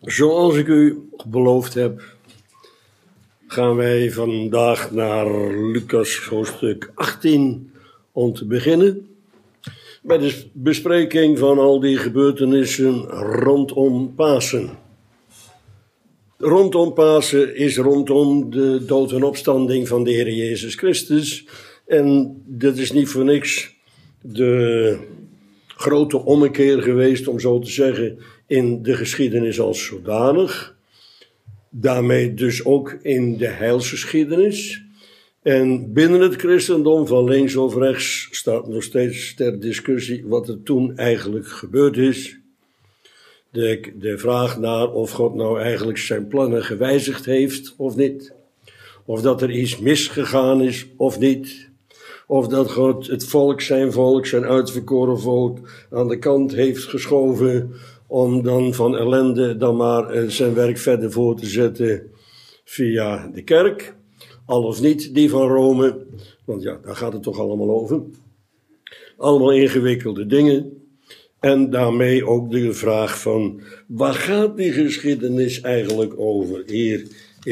Zoals ik u beloofd heb, gaan wij vandaag naar Lucas hoofdstuk 18 om te beginnen bij de bespreking van al die gebeurtenissen rondom Pasen. Rondom Pasen is rondom de dood en opstanding van de Heer Jezus Christus. En dat is niet voor niks de grote ommekeer geweest, om zo te zeggen, in de geschiedenis als zodanig. Daarmee dus ook in de heilsgeschiedenis. En binnen het christendom, van links of rechts, staat nog steeds ter discussie wat er toen eigenlijk gebeurd is. De vraag naar of God nou eigenlijk zijn plannen gewijzigd heeft of niet. Of dat er iets misgegaan is of niet. Of dat God het volk, zijn uitverkoren volk, aan de kant heeft geschoven om dan van ellende dan maar zijn werk verder voor te zetten via de kerk. Al of niet die van Rome, want ja, daar gaat het toch allemaal over. Allemaal ingewikkelde dingen. En daarmee ook de vraag van, waar gaat die geschiedenis eigenlijk over hier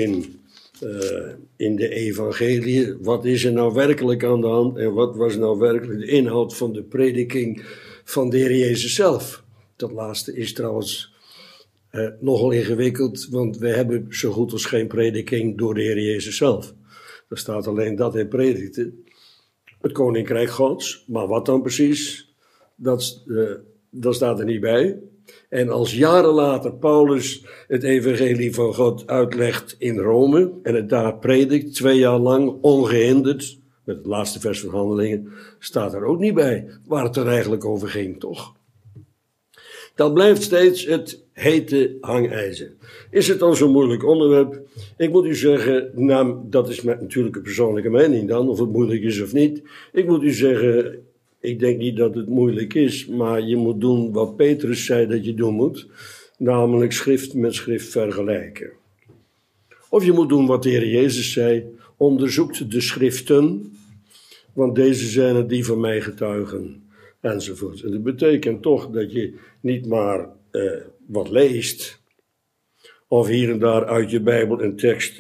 in de evangelie? Wat is er nou werkelijk aan de hand en wat was nou werkelijk de inhoud van de prediking van de Heer Jezus zelf? Dat laatste is trouwens nogal ingewikkeld, want we hebben zo goed als geen prediking door de Heer Jezus zelf. Er staat alleen dat hij predikte het koninkrijk Gods, maar wat dan precies, dat staat er niet bij. En als jaren later Paulus het evangelie van God uitlegt in Rome en het daar predikt, 2 jaar lang ongehinderd, met het laatste vers van Handelingen, staat er ook niet bij waar het er eigenlijk over ging, toch? Dat blijft steeds het hete hangijzer. Is het dan zo'n moeilijk onderwerp? Ik moet u zeggen, nou, dat is natuurlijk een persoonlijke mening dan, of het moeilijk is of niet. Ik moet u zeggen, ik denk niet dat het moeilijk is, maar je moet doen wat Petrus zei dat je doen moet. Namelijk schrift met schrift vergelijken. Of je moet doen wat de Heer Jezus zei, onderzoekt de schriften, want deze zijn het die van mij getuigen. Enzovoort. En dat betekent toch dat je niet maar wat leest, of hier en daar uit je Bijbel een tekst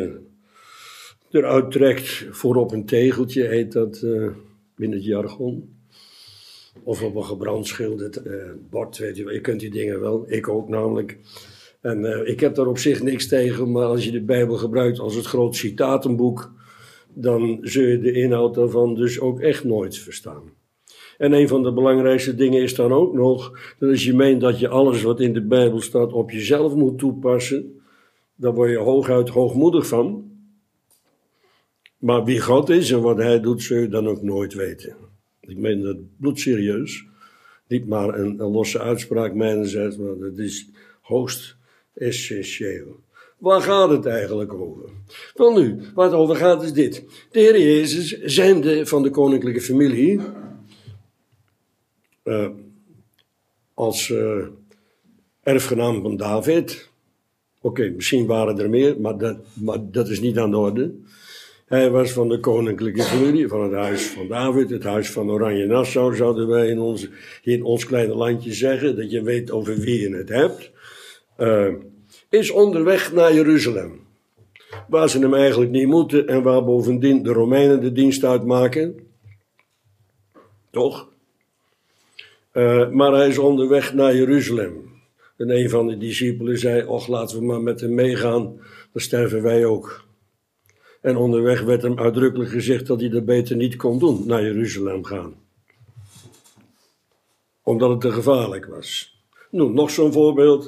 eruit trekt voor op een tegeltje, heet dat binnen het jargon. Of op een gebrandschilderd bord, weet je kent die dingen wel, ik ook namelijk. En ik heb daar op zich niks tegen, maar als je de Bijbel gebruikt als het groot citatenboek, dan zul je de inhoud daarvan dus ook echt nooit verstaan. En een van de belangrijkste dingen is dan ook nog, dat als je meent dat je alles wat in de Bijbel staat op jezelf moet toepassen, dan word je hooguit hoogmoedig van. Maar wie God is en wat hij doet, zul je dan ook nooit weten. Ik meen dat bloedserieus. Niet maar een losse uitspraak mijnerzijds, maar dat is hoogst essentieel. Waar gaat het eigenlijk over? Wel nu, waar het over gaat is dit. De Heer Jezus, zijnde van de koninklijke familie, als erfgenaam van David. Oké, misschien waren er meer, maar dat is niet aan de orde. Hij was van de koninklijke familie, van het huis van David, het huis van Oranje-Nassau, zouden wij in ons kleine landje zeggen, dat je weet over wie je het hebt. Is onderweg naar Jeruzalem, waar ze hem eigenlijk niet moeten en waar bovendien de Romeinen de dienst uitmaken. Toch? Maar hij is onderweg naar Jeruzalem. En een van de discipelen zei, och, laten we maar met hem meegaan, dan sterven wij ook. En onderweg werd hem uitdrukkelijk gezegd dat hij dat beter niet kon doen, naar Jeruzalem gaan. Omdat het te gevaarlijk was. Nou, nog zo'n voorbeeld.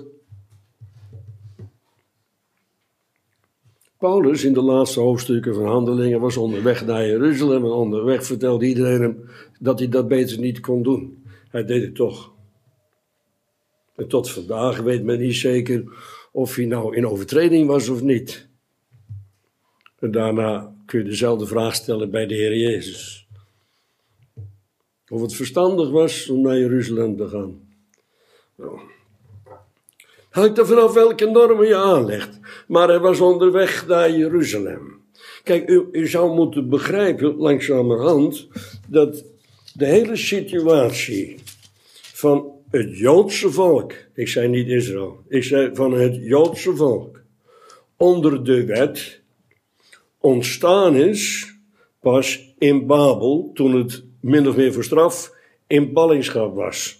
Paulus in de laatste hoofdstukken van Handelingen was onderweg naar Jeruzalem en onderweg vertelde iedereen hem dat hij dat beter niet kon doen. Hij deed het toch. En tot vandaag weet men niet zeker of hij nou in overtreding was of niet. En daarna kun je dezelfde vraag stellen bij de Heer Jezus. Of het verstandig was om naar Jeruzalem te gaan. Nou, hangt er vanaf welke normen je aanlegt. Maar hij was onderweg naar Jeruzalem. Kijk, u zou moeten begrijpen, langzamerhand, dat de hele situatie van het Joodse volk, ik zei niet Israël, ik zei van het Joodse volk, onder de wet ontstaan is pas in Babel, toen het min of meer voor straf in ballingschap was.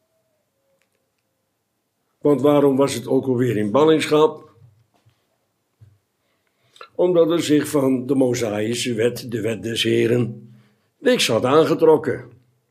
Want waarom was het ook alweer in ballingschap? Omdat er zich van de Mosaïsche wet, de wet des Heren, niks had aangetrokken.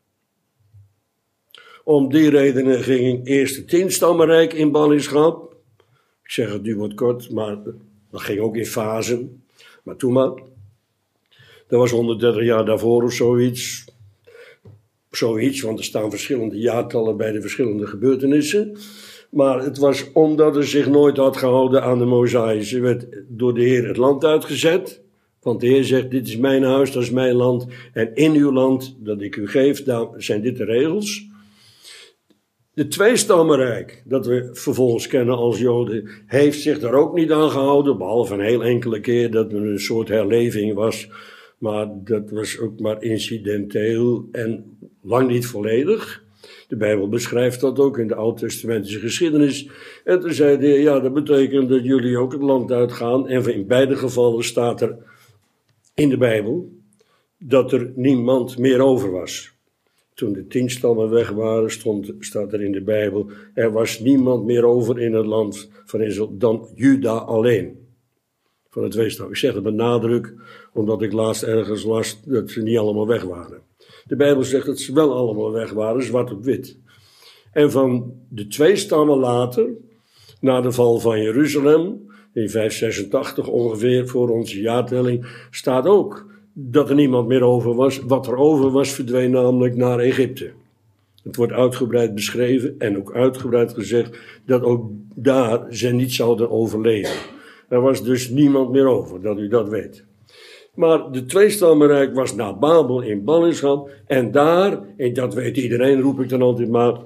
Om die redenen ging eerst het 10-stammenrijk in ballingschap. Ik zeg het nu wat kort, maar dat ging ook in fasen. Maar toen maar. Dat was 130 jaar daarvoor of zoiets. Zoiets, want er staan verschillende jaartallen bij de verschillende gebeurtenissen. Maar het was omdat er zich nooit had gehouden aan de Mosaïsche wet door de Heer het land uitgezet. Want de Heer zegt, dit is mijn huis, dat is mijn land. En in uw land, dat ik u geef, daar zijn dit de regels. De 2-stammenrijk, dat we vervolgens kennen als Joden, heeft zich daar ook niet aan gehouden. Behalve een heel enkele keer dat er een soort herleving was. Maar dat was ook maar incidenteel en lang niet volledig. De Bijbel beschrijft dat ook in de Oud-testamentische geschiedenis. En toen zei de Heer, ja, dat betekent dat jullie ook het land uitgaan. En in beide gevallen staat er in de Bijbel dat er niemand meer over was. Toen de 10 stammen weg waren, staat er in de Bijbel, er was niemand meer over in het land van Israël dan Juda alleen. Van de 2 stammen. Ik zeg het met nadruk, omdat ik laatst ergens las dat ze niet allemaal weg waren. De Bijbel zegt dat ze wel allemaal weg waren, zwart op wit. En van de 2 stammen later, na de val van Jeruzalem, in 586 ongeveer voor onze jaartelling, staat ook dat er niemand meer over was. Wat er over was, verdween namelijk naar Egypte. Het wordt uitgebreid beschreven en ook uitgebreid gezegd dat ook daar ze niet zouden overleven. Er was dus niemand meer over, dat u dat weet. Maar de 2-stammenrijk was na Babel in ballingschap. En daar, en dat weet iedereen, roep ik dan altijd maar,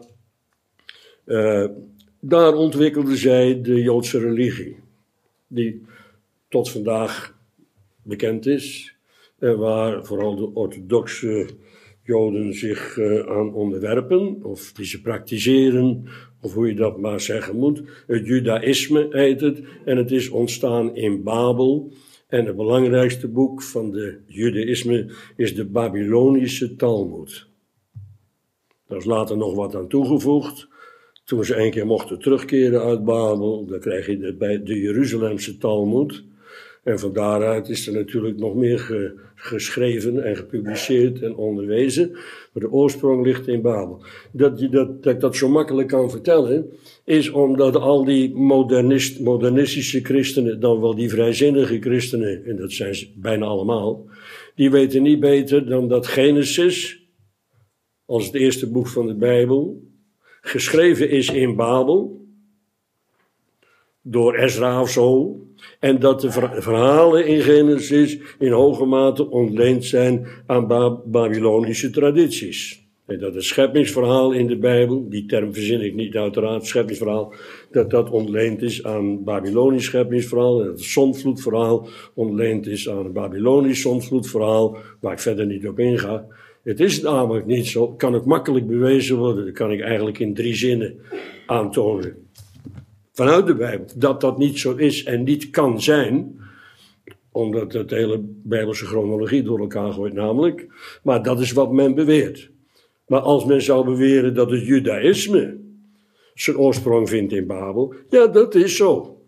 daar ontwikkelde zij de Joodse religie. Die tot vandaag bekend is. En waar vooral de orthodoxe Joden zich aan onderwerpen. Of die ze praktiseren. Of hoe je dat maar zeggen moet. Het Judaïsme heet het. En het is ontstaan in Babel. En het belangrijkste boek van de Judaïsme is de Babylonische Talmud. Daar is later nog wat aan toegevoegd. Toen ze een keer mochten terugkeren uit Babel, dan kreeg je de Jeruzalemse Talmud. En van daaruit is er natuurlijk nog meer geschreven en gepubliceerd en onderwezen. Maar de oorsprong ligt in Babel. Dat ik dat zo makkelijk kan vertellen, is omdat al die modernistische christenen, dan wel die vrijzinnige christenen, en dat zijn ze bijna allemaal, die weten niet beter dan dat Genesis, als het eerste boek van de Bijbel, geschreven is in Babel, door Ezra of zo, en dat de verhalen in Genesis in hoge mate ontleend zijn aan Babylonische tradities. En dat het scheppingsverhaal in de Bijbel, die term verzin ik niet uiteraard, scheppingsverhaal, dat ontleend is aan Babylonisch scheppingsverhaal, en dat het zondvloedverhaal ontleend is aan een Babylonisch zondvloedverhaal, waar ik verder niet op inga. Het is namelijk niet zo, kan ook makkelijk bewezen worden, dat kan ik eigenlijk in 3 zinnen aantonen. Vanuit de Bijbel, dat dat niet zo is en niet kan zijn, omdat het hele Bijbelse chronologie door elkaar gooit namelijk, maar dat is wat men beweert. Maar als men zou beweren dat het Judaïsme zijn oorsprong vindt in Babel, ja, dat is zo.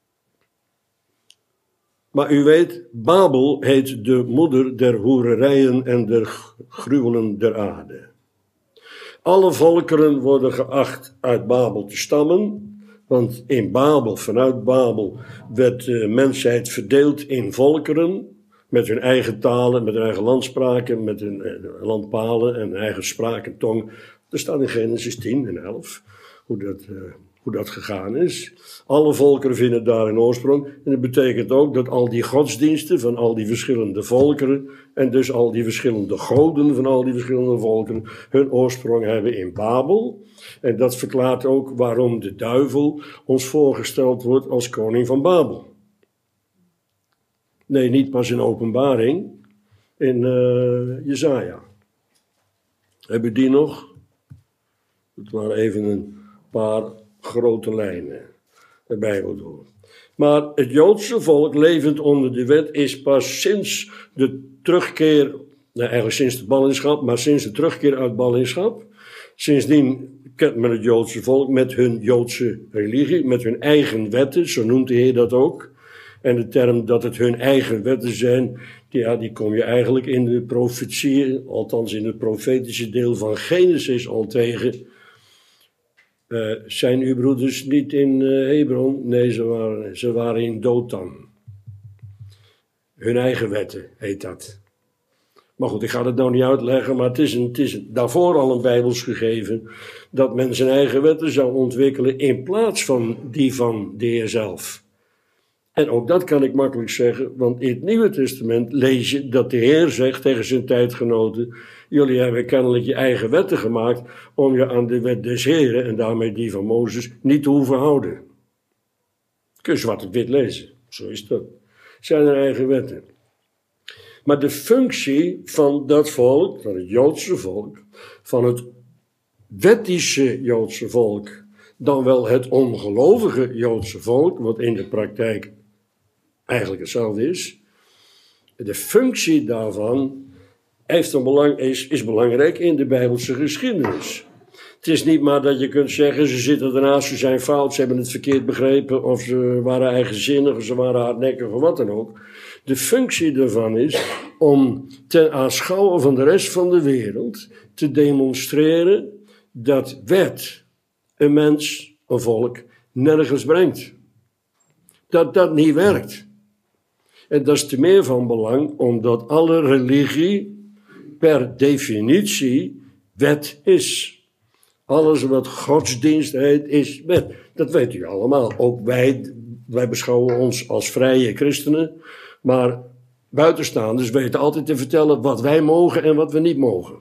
Maar u weet, Babel heet de moeder der hoererijen en der gruwelen der aarde. Alle volkeren worden geacht uit Babel te stammen, want in Babel, vanuit Babel, werd de mensheid verdeeld in volkeren, met hun eigen talen, met hun eigen landspraken, met hun landpalen en eigen spraak en tong. Er staat in Genesis 10 en 11 hoe dat gegaan is. Alle volkeren vinden daar een oorsprong. En dat betekent ook dat al die godsdiensten van al die verschillende volkeren, en dus al die verschillende goden van al die verschillende volkeren, hun oorsprong hebben in Babel. En dat verklaart ook waarom de duivel ons voorgesteld wordt als koning van Babel. Nee, niet pas in Openbaring, in Jesaja. Heb je die nog? Het waren even een paar grote lijnen, de Bijbel door. Maar het Joodse volk, levend onder de wet, is pas sinds de terugkeer, eigenlijk sinds de ballingschap, maar sinds de terugkeer uit ballingschap. Sindsdien kent men het Joodse volk met hun Joodse religie, met hun eigen wetten, zo noemt de Heer dat ook. En de term dat het hun eigen wetten zijn, die kom je eigenlijk in de profetieën, althans in het profetische deel van Genesis al tegen. Zijn uw broeders niet in Hebron? Nee, ze waren in Dothan. Hun eigen wetten heet dat. Maar goed, ik ga het nou niet uitleggen, maar het is daarvoor al een Bijbels gegeven dat men zijn eigen wetten zou ontwikkelen in plaats van die van de Heer zelf. En ook dat kan ik makkelijk zeggen, want in het Nieuwe Testament lees je dat de Heer zegt tegen zijn tijdgenoten: jullie hebben kennelijk je eigen wetten gemaakt om je aan de wet des Heren, en daarmee die van Mozes, niet te hoeven houden. Kun je zwart op wit lezen, zo is dat. Het zijn hun eigen wetten. Maar de functie van dat volk, van het Joodse volk, van het wettische Joodse volk, dan wel het ongelovige Joodse volk, wat in de praktijk eigenlijk hetzelfde is. De functie daarvan is belangrijk in de Bijbelse geschiedenis. Het is niet maar dat je kunt zeggen, ze zitten ernaast, ze zijn fout, ze hebben het verkeerd begrepen, of ze waren eigenzinnig, of ze waren hardnekkig, of wat dan ook. De functie daarvan is om ten aanschouwen van de rest van de wereld te demonstreren dat wet een mens, een volk, nergens brengt. Dat dat niet werkt. En dat is te meer van belang, omdat alle religie per definitie wet is. Alles wat godsdienst heet, is wet. Dat weet u allemaal. Ook wij beschouwen ons als vrije christenen. Maar buitenstaanders weten altijd te vertellen wat wij mogen en wat we niet mogen.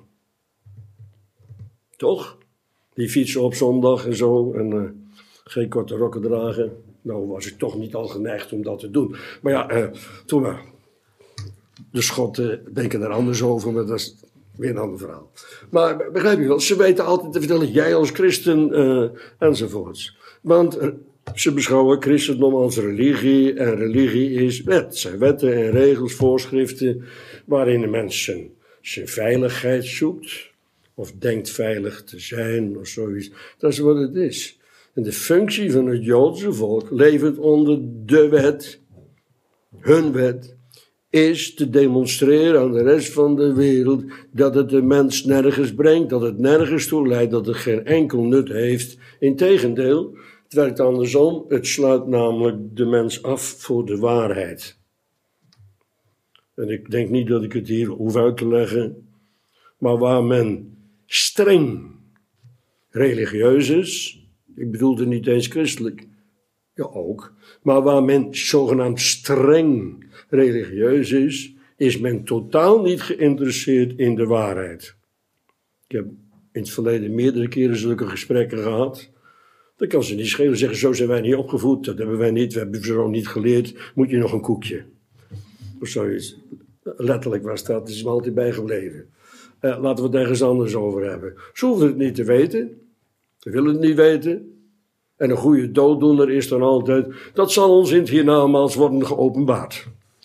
Toch? Die fietsen op zondag en zo. En geen korte rokken dragen. Nou was ik toch niet al geneigd om dat te doen. Maar ja, toen maar. De Schotten denken er anders over, maar dat is weer een ander verhaal. Maar begrijp je wel, ze weten altijd te vertellen, jij als christen enzovoorts. Want ze beschouwen christendom als religie en religie is wet. Het zijn wetten en regels, voorschriften waarin de mens zijn veiligheid zoekt. Of denkt veilig te zijn of zoiets. Dat is wat het is. En de functie van het Joodse volk, levend onder de wet, hun wet, is te demonstreren aan de rest van de wereld dat het de mens nergens brengt, dat het nergens toe leidt, dat het geen enkel nut heeft. Integendeel, het werkt andersom, het sluit namelijk de mens af voor de waarheid. En ik denk niet dat ik het hier hoef uit te leggen, maar waar men streng religieus is, ik bedoelde niet eens christelijk, ja ook, maar waar men zogenaamd streng religieus is men totaal niet geïnteresseerd in de waarheid. Ik heb in het verleden meerdere keren zulke gesprekken gehad. Dat kan ze niet schelen, zeggen, zo zijn wij niet opgevoed, dat hebben wij niet, we hebben zo niet geleerd, moet je nog een koekje. Of zoiets. Letterlijk was dat, is me altijd bijgebleven. Laten we het ergens anders over hebben. Ze hoeven het niet te weten, ze willen het niet weten. En een goede dooddoener is dan altijd, dat zal ons in het hiernamaals worden geopenbaard.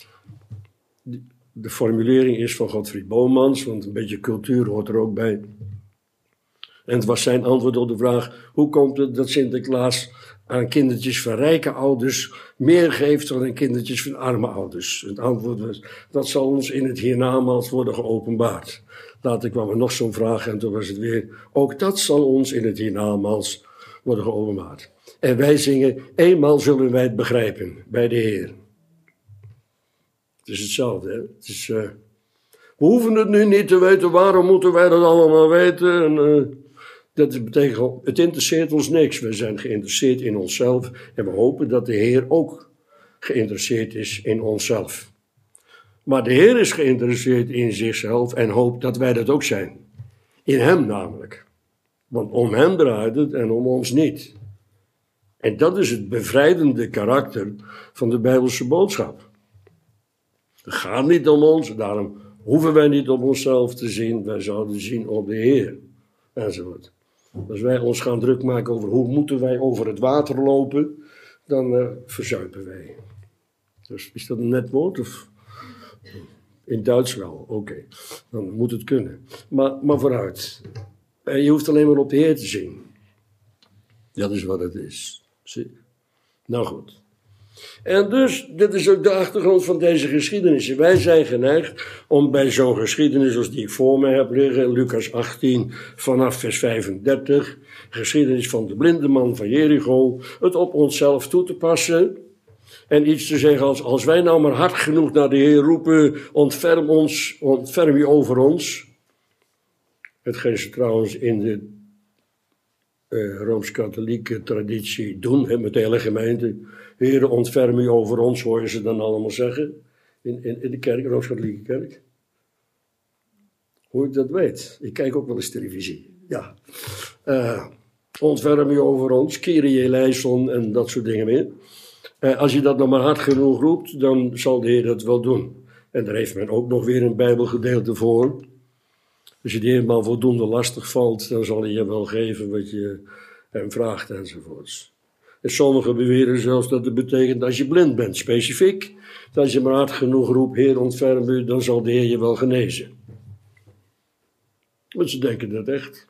De formulering is van Godfried Bomans, want een beetje cultuur hoort er ook bij. En het was zijn antwoord op de vraag, hoe komt het dat Sinterklaas aan kindertjes van rijke ouders meer geeft dan aan kindertjes van arme ouders? Het antwoord was, dat zal ons in het hiernamaals worden geopenbaard. Later kwam er nog zo'n vraag en toen was het weer, ook dat zal ons in het hiernamaals worden geopenbaard. En wij zingen, eenmaal zullen wij het begrijpen bij de Heer. Het is hetzelfde, hè? Het is, we hoeven het nu niet te weten, waarom moeten wij dat allemaal weten? En, dat betekent, het interesseert ons niks. We zijn geïnteresseerd in onszelf en we hopen dat de Heer ook geïnteresseerd is in onszelf. Maar de Heer is geïnteresseerd in zichzelf en hoopt dat wij dat ook zijn. In hem namelijk. Want om hem draait het en om ons niet. En dat is het bevrijdende karakter van de Bijbelse boodschap. Het gaat niet om ons, daarom hoeven wij niet op onszelf te zien. Wij zouden zien op de Heer. Enzovoort. Als wij ons gaan druk maken over hoe moeten wij over het water lopen, dan verzuipen wij. Dus is dat een net woord? Of? In Duits wel, oké. Dan moet het kunnen. Maar vooruit. Je hoeft alleen maar op de Heer te zien. Dat is wat het is. Zie? Nou goed. En dus, dit is ook de achtergrond van deze geschiedenis. Wij zijn geneigd om bij zo'n geschiedenis als die ik voor me heb liggen, Lucas 18 vanaf vers 35, geschiedenis van de blinde man van Jericho, het op onszelf toe te passen en iets te zeggen als wij nou maar hard genoeg naar de Heer roepen, ontferm je over ons. Hetgeen ze trouwens in de Rooms-Katholieke traditie doen, met de hele gemeente. Heere, ontferm u over ons, hoor je ze dan allemaal zeggen. In de kerk, Rooms-Katholieke kerk. Hoe ik dat weet. Ik kijk ook wel eens televisie. Ja. Ontferm u over ons, Kyrie eleison en dat soort dingen meer. Als je dat nog maar hard genoeg roept, dan zal de Heer dat wel doen. En daar heeft men ook nog weer een Bijbelgedeelte voor. Als je de Heer maar voldoende lastig valt, dan zal hij je wel geven wat je hem vraagt enzovoorts. En sommigen beweren zelfs dat het betekent als je blind bent, specifiek. Dat als je maar hard genoeg roept, Heer ontferm u, dan zal de Heer je wel genezen. Want ze denken dat echt.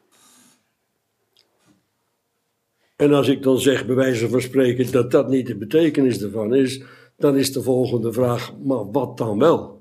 En als ik dan zeg, bij wijze van spreken, dat dat niet de betekenis ervan is, dan is de volgende vraag, maar wat dan wel?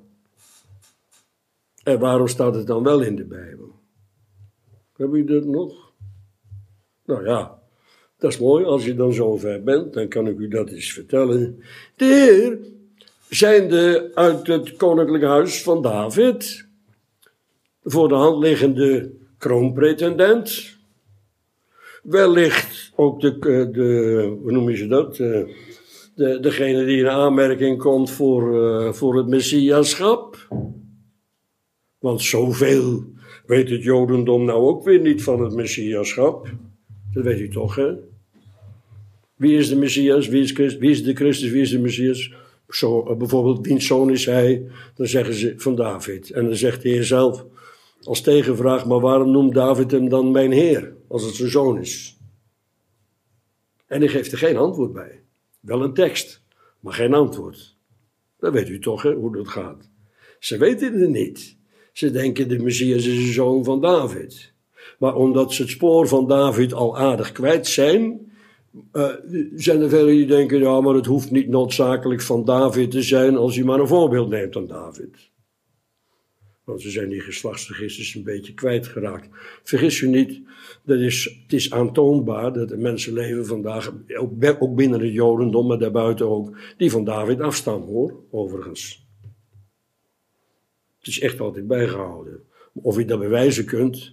En waarom staat het dan wel in de Bijbel? Hebben jullie dat nog? Nou ja, dat is mooi. Als je dan zover bent, dan kan ik u dat eens vertellen. De Heer, zijnde uit het koninklijk huis van David, voor de hand liggende kroonpretendent, wellicht ook hoe noem je dat? Degene die in aanmerking komt voor het messiaschap. Want zoveel weet het Jodendom nou ook weer niet van het messiaschap. Dat weet u toch, hè? Wie is de Messias? Wie is de Christus? Wie is de Messias? Zo, bijvoorbeeld, wiens zoon is hij? Dan zeggen ze van David. En dan zegt de Heer zelf als tegenvraag, maar waarom noemt David hem dan mijn Heer? Als het zijn zoon is. En hij geeft er geen antwoord bij. Wel een tekst, maar geen antwoord. Dat weet u toch, hè, hoe dat gaat. Ze weten het niet. Ze denken de Messias is een zoon van David. Maar omdat ze het spoor van David al aardig kwijt zijn, zijn er velen die denken, ja, maar het hoeft niet noodzakelijk van David te zijn als je maar een voorbeeld neemt aan David. Want ze zijn die geslachtsregisters een beetje kwijtgeraakt. Vergis u niet, het is aantoonbaar dat er mensen leven vandaag, ook binnen het Jodendom, maar daarbuiten ook, die van David afstammen, hoor, overigens. Het is echt altijd bijgehouden. Of je dat bewijzen kunt.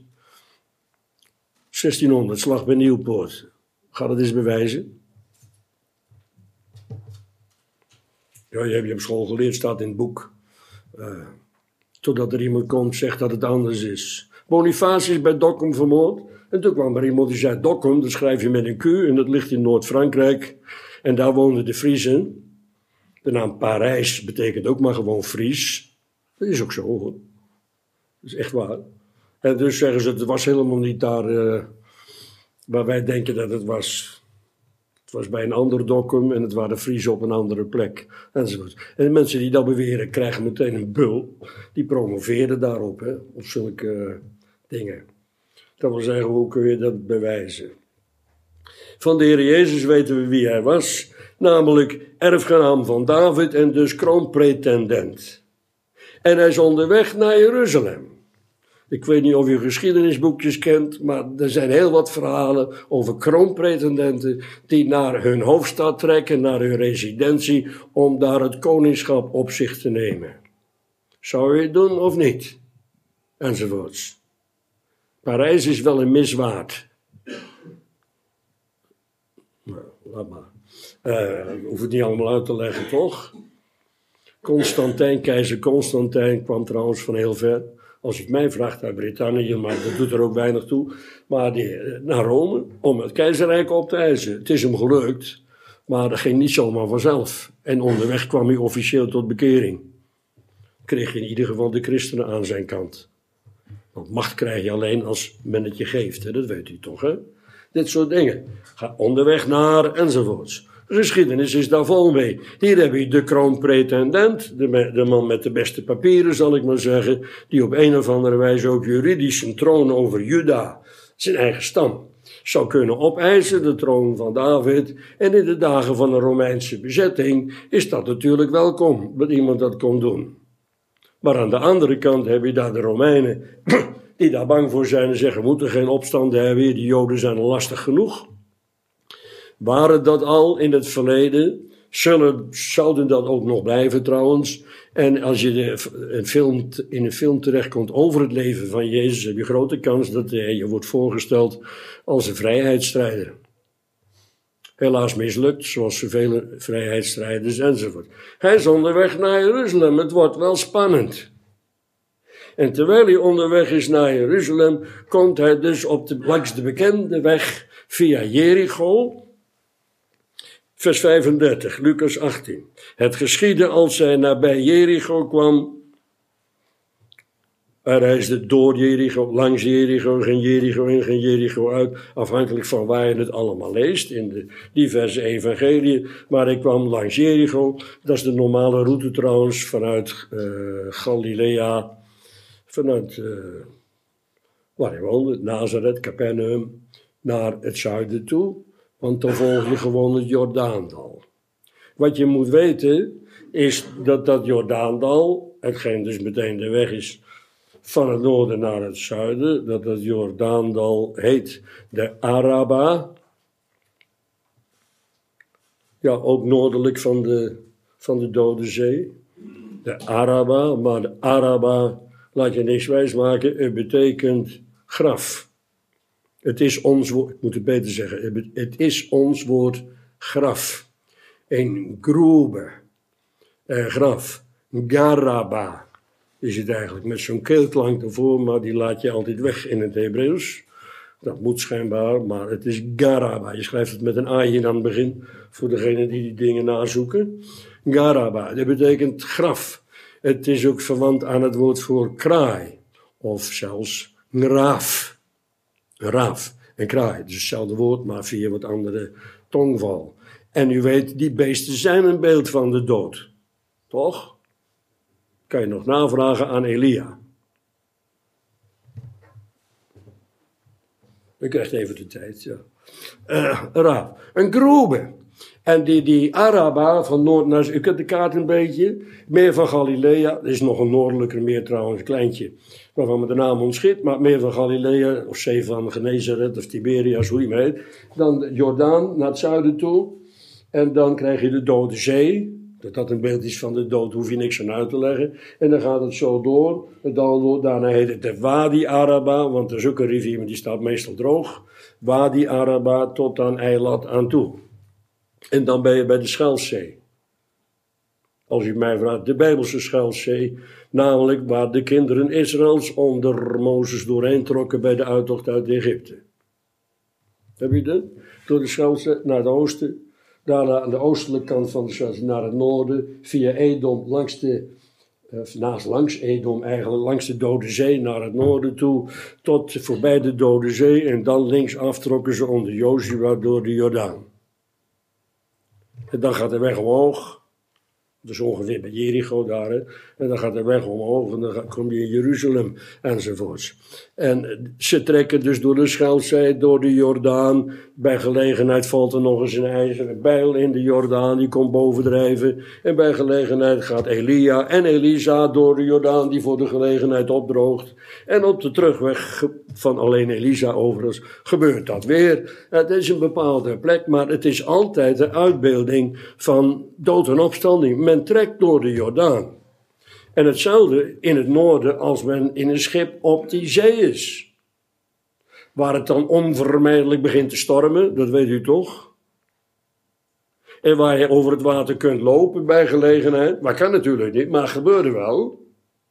1600, slag bij Nieuwpoort. Ga dat eens bewijzen. Ja, je hebt op school geleerd, staat in het boek. Totdat er iemand komt, zegt dat het anders is. Bonifacius is bij Dokkum vermoord. En toen kwam er iemand die zei, Dokkum, dat schrijf je met een Q. En dat ligt in Noord-Frankrijk. En daar woonden de Friezen. De naam Parijs betekent ook maar gewoon Fries. Dat is ook zo, hoor. Dat is echt waar. En dus zeggen ze, het was helemaal niet daar waar wij denken dat het was. Het was bij een ander Dokkum en het waren Friesen op een andere plek. Enzovoort. En de mensen die dat beweren krijgen meteen een bul. Die promoveren daarop, hè, op zulke dingen. Dat wil zeggen, hoe kun je dat bewijzen? Van de Heer Jezus weten we wie hij was. Namelijk erfgenaam van David en dus kroonpretendent. En hij is onderweg naar Jeruzalem. Ik weet niet of je geschiedenisboekjes kent, maar er zijn heel wat verhalen over kroonpretendenten die naar hun hoofdstad trekken, naar hun residentie, om daar het koningschap op zich te nemen. Zou je het doen of niet? Enzovoorts. Parijs is wel een miswaard. Nou, laat maar. Hoef het niet allemaal uit te leggen, toch? Keizer Constantijn kwam trouwens van heel ver. Als je het mij vraagt, uit Brittannië, maar dat doet er ook weinig toe. Maar naar Rome, om het keizerrijk op te eisen. Het is hem gelukt, maar dat ging niet zomaar vanzelf. En onderweg kwam hij officieel tot bekering. Kreeg in ieder geval de christenen aan zijn kant. Want macht krijg je alleen als men het je geeft. Hè? Dat weet u toch, hè? Dit soort dingen. Ga onderweg naar, enzovoorts. De geschiedenis is daar vol mee. Hier heb je de kroonpretendent, de man met de beste papieren, zal ik maar zeggen, die op een of andere wijze ook juridisch een troon over Juda, zijn eigen stam, zou kunnen opeisen, de troon van David. En in de dagen van de Romeinse bezetting is dat natuurlijk welkom, dat iemand dat kon doen. Maar aan de andere kant heb je daar de Romeinen, die daar bang voor zijn en zeggen, we moeten geen opstanden hebben, die Joden zijn al lastig genoeg. Waren dat al in het verleden, zouden dat ook nog blijven trouwens. En als je in een film terechtkomt over het leven van Jezus, heb je grote kans dat je wordt voorgesteld als een vrijheidsstrijder. Helaas mislukt, zoals zoveel vrijheidsstrijders enzovoort. Hij is onderweg naar Jeruzalem, het wordt wel spannend. En terwijl hij onderweg is naar Jeruzalem, komt hij dus langs de bekende weg via Jericho. Vers 35, Lucas 18. Het geschiedde als hij nabij Jericho kwam. Hij reisde door Jericho, langs Jericho, ging Jericho in, ging Jericho uit. Afhankelijk van waar je het allemaal leest in de diverse evangeliën. Maar hij kwam langs Jericho. Dat is de normale route trouwens vanuit Galilea. Vanuit waar hij woonde, Nazareth, Capernaum, naar het zuiden toe. Want dan volg je gewoon het Jordaandal. Wat je moet weten is dat Jordaandal, hetgeen dus meteen de weg is van het noorden naar het zuiden, dat Jordaandal heet de Araba. Ja, ook noordelijk van de Dode Zee. De Araba, maar de Araba, laat je niks wijsmaken, het betekent graf. Het is ons woord, ik moet het beter zeggen, het is ons woord graf. Een groebe, graf, garaba is het eigenlijk, met zo'n keelklank ervoor, maar die laat je altijd weg in het Hebreeuws. Dat moet schijnbaar, maar het is garaba. Je schrijft het met een aa'tje aan het begin, voor degenen die dingen nazoeken. Garaba, dat betekent graf. Het is ook verwant aan het woord voor kraai, of zelfs raaf. Raaf en kraai, dus hetzelfde woord, maar via wat andere tongval. En u weet, die beesten zijn een beeld van de dood. Toch? Kan je nog navragen aan Elia. U krijgt even de tijd, ja. Raaf. Een groebe. En die Araba van noord naar... U kent de kaart een beetje. Meer van Galilea. Er is nog een noordelijker meer trouwens, een kleintje. Waarvan me de naam ontschiet. Maar meer van Galilea, of zee van Genezareth, of Tiberias, hoe je hem heet. Dan de Jordaan naar het zuiden toe. En dan krijg je de Dode Zee. Dat een beeld is van de dood, hoef je niks aan uit te leggen. En dan gaat het zo door. Daarna heet het de Wadi Araba, want er is ook een rivier, maar die staat meestal droog. Wadi Araba tot aan Eilat aan toe. En dan ben je bij de Schelfzee. Als u mij vraagt, de Bijbelse Schelfzee, namelijk waar de kinderen Israëls onder Mozes doorheen trokken bij de uittocht uit Egypte. Heb je dat? Door de Schelfzee naar het oosten. Daarna aan de oostelijke kant van de Schelfzee naar het noorden, via Edom, langs Edom eigenlijk, langs de Dode Zee naar het noorden toe, tot voorbij de Dode Zee en dan linksaf trokken ze onder Jozua door de Jordaan. En dan gaat de weg omhoog, dus ongeveer bij Jericho daar, hè? En dan gaat de weg omhoog en dan kom je in Jeruzalem enzovoorts. En ze trekken dus door de Schelfzee, door de Jordaan. Bij gelegenheid valt er nog eens een ijzeren bijl in de Jordaan, die komt bovendrijven. En bij gelegenheid gaat Elia en Elisa door de Jordaan, die voor de gelegenheid opdroogt. En op de terugweg van alleen Elisa overigens gebeurt dat weer. Het is een bepaalde plek, maar het is altijd de uitbeelding van dood en opstanding. Men trekt door de Jordaan. En hetzelfde in het noorden als men in een schip op die zee is. Waar het dan onvermijdelijk begint te stormen, dat weet u toch? En waar je over het water kunt lopen bij gelegenheid. Maar kan natuurlijk niet, maar gebeurde wel.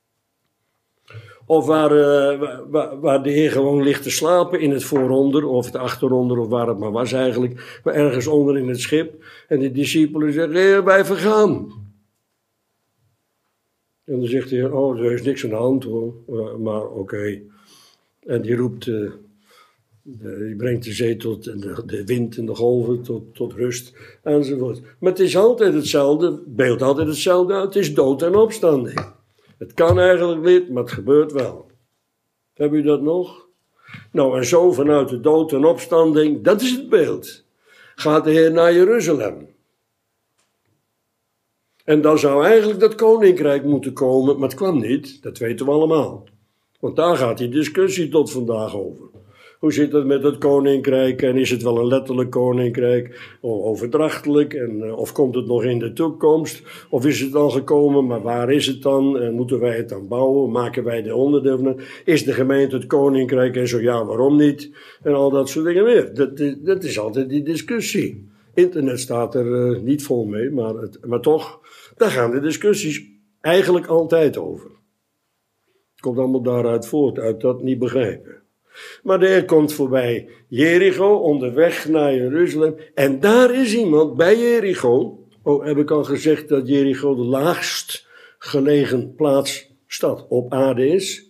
Of waar de Heer gewoon ligt te slapen in het vooronder of het achteronder of waar het maar was eigenlijk. Maar ergens onder in het schip. En de discipelen zeggen, Heer, wij vergaan. En dan zegt de Heer, oh, er is niks aan de hand hoor. Maar oké. En die roept, die brengt de zee tot, de wind en de golven tot rust enzovoort. Maar het is altijd hetzelfde, beeldt altijd hetzelfde uit. Het is dood en opstanding. Het kan eigenlijk niet, maar het gebeurt wel. Heb u dat nog? Nou, en zo vanuit de dood en opstanding, dat is het beeld. Gaat de Heer naar Jeruzalem. En dan zou eigenlijk dat koninkrijk moeten komen, maar het kwam niet. Dat weten we allemaal. Want daar gaat die discussie tot vandaag over. Hoe zit het met het koninkrijk en is het wel een letterlijk koninkrijk of overdrachtelijk of komt het nog in de toekomst of is het al gekomen, maar waar is het dan en moeten wij het dan bouwen, maken wij de onderdeel van, is de gemeente het koninkrijk en zo ja, waarom niet en al dat soort dingen meer. Dat is altijd die discussie. Internet staat er niet vol mee, maar toch, daar gaan de discussies eigenlijk altijd over. Het komt allemaal daaruit voort, uit dat niet begrijpen. Maar de Heer komt voorbij Jericho, onderweg naar Jeruzalem. En daar is iemand bij Jericho. Oh, heb ik al gezegd dat Jericho de laagst gelegen stad op aarde is?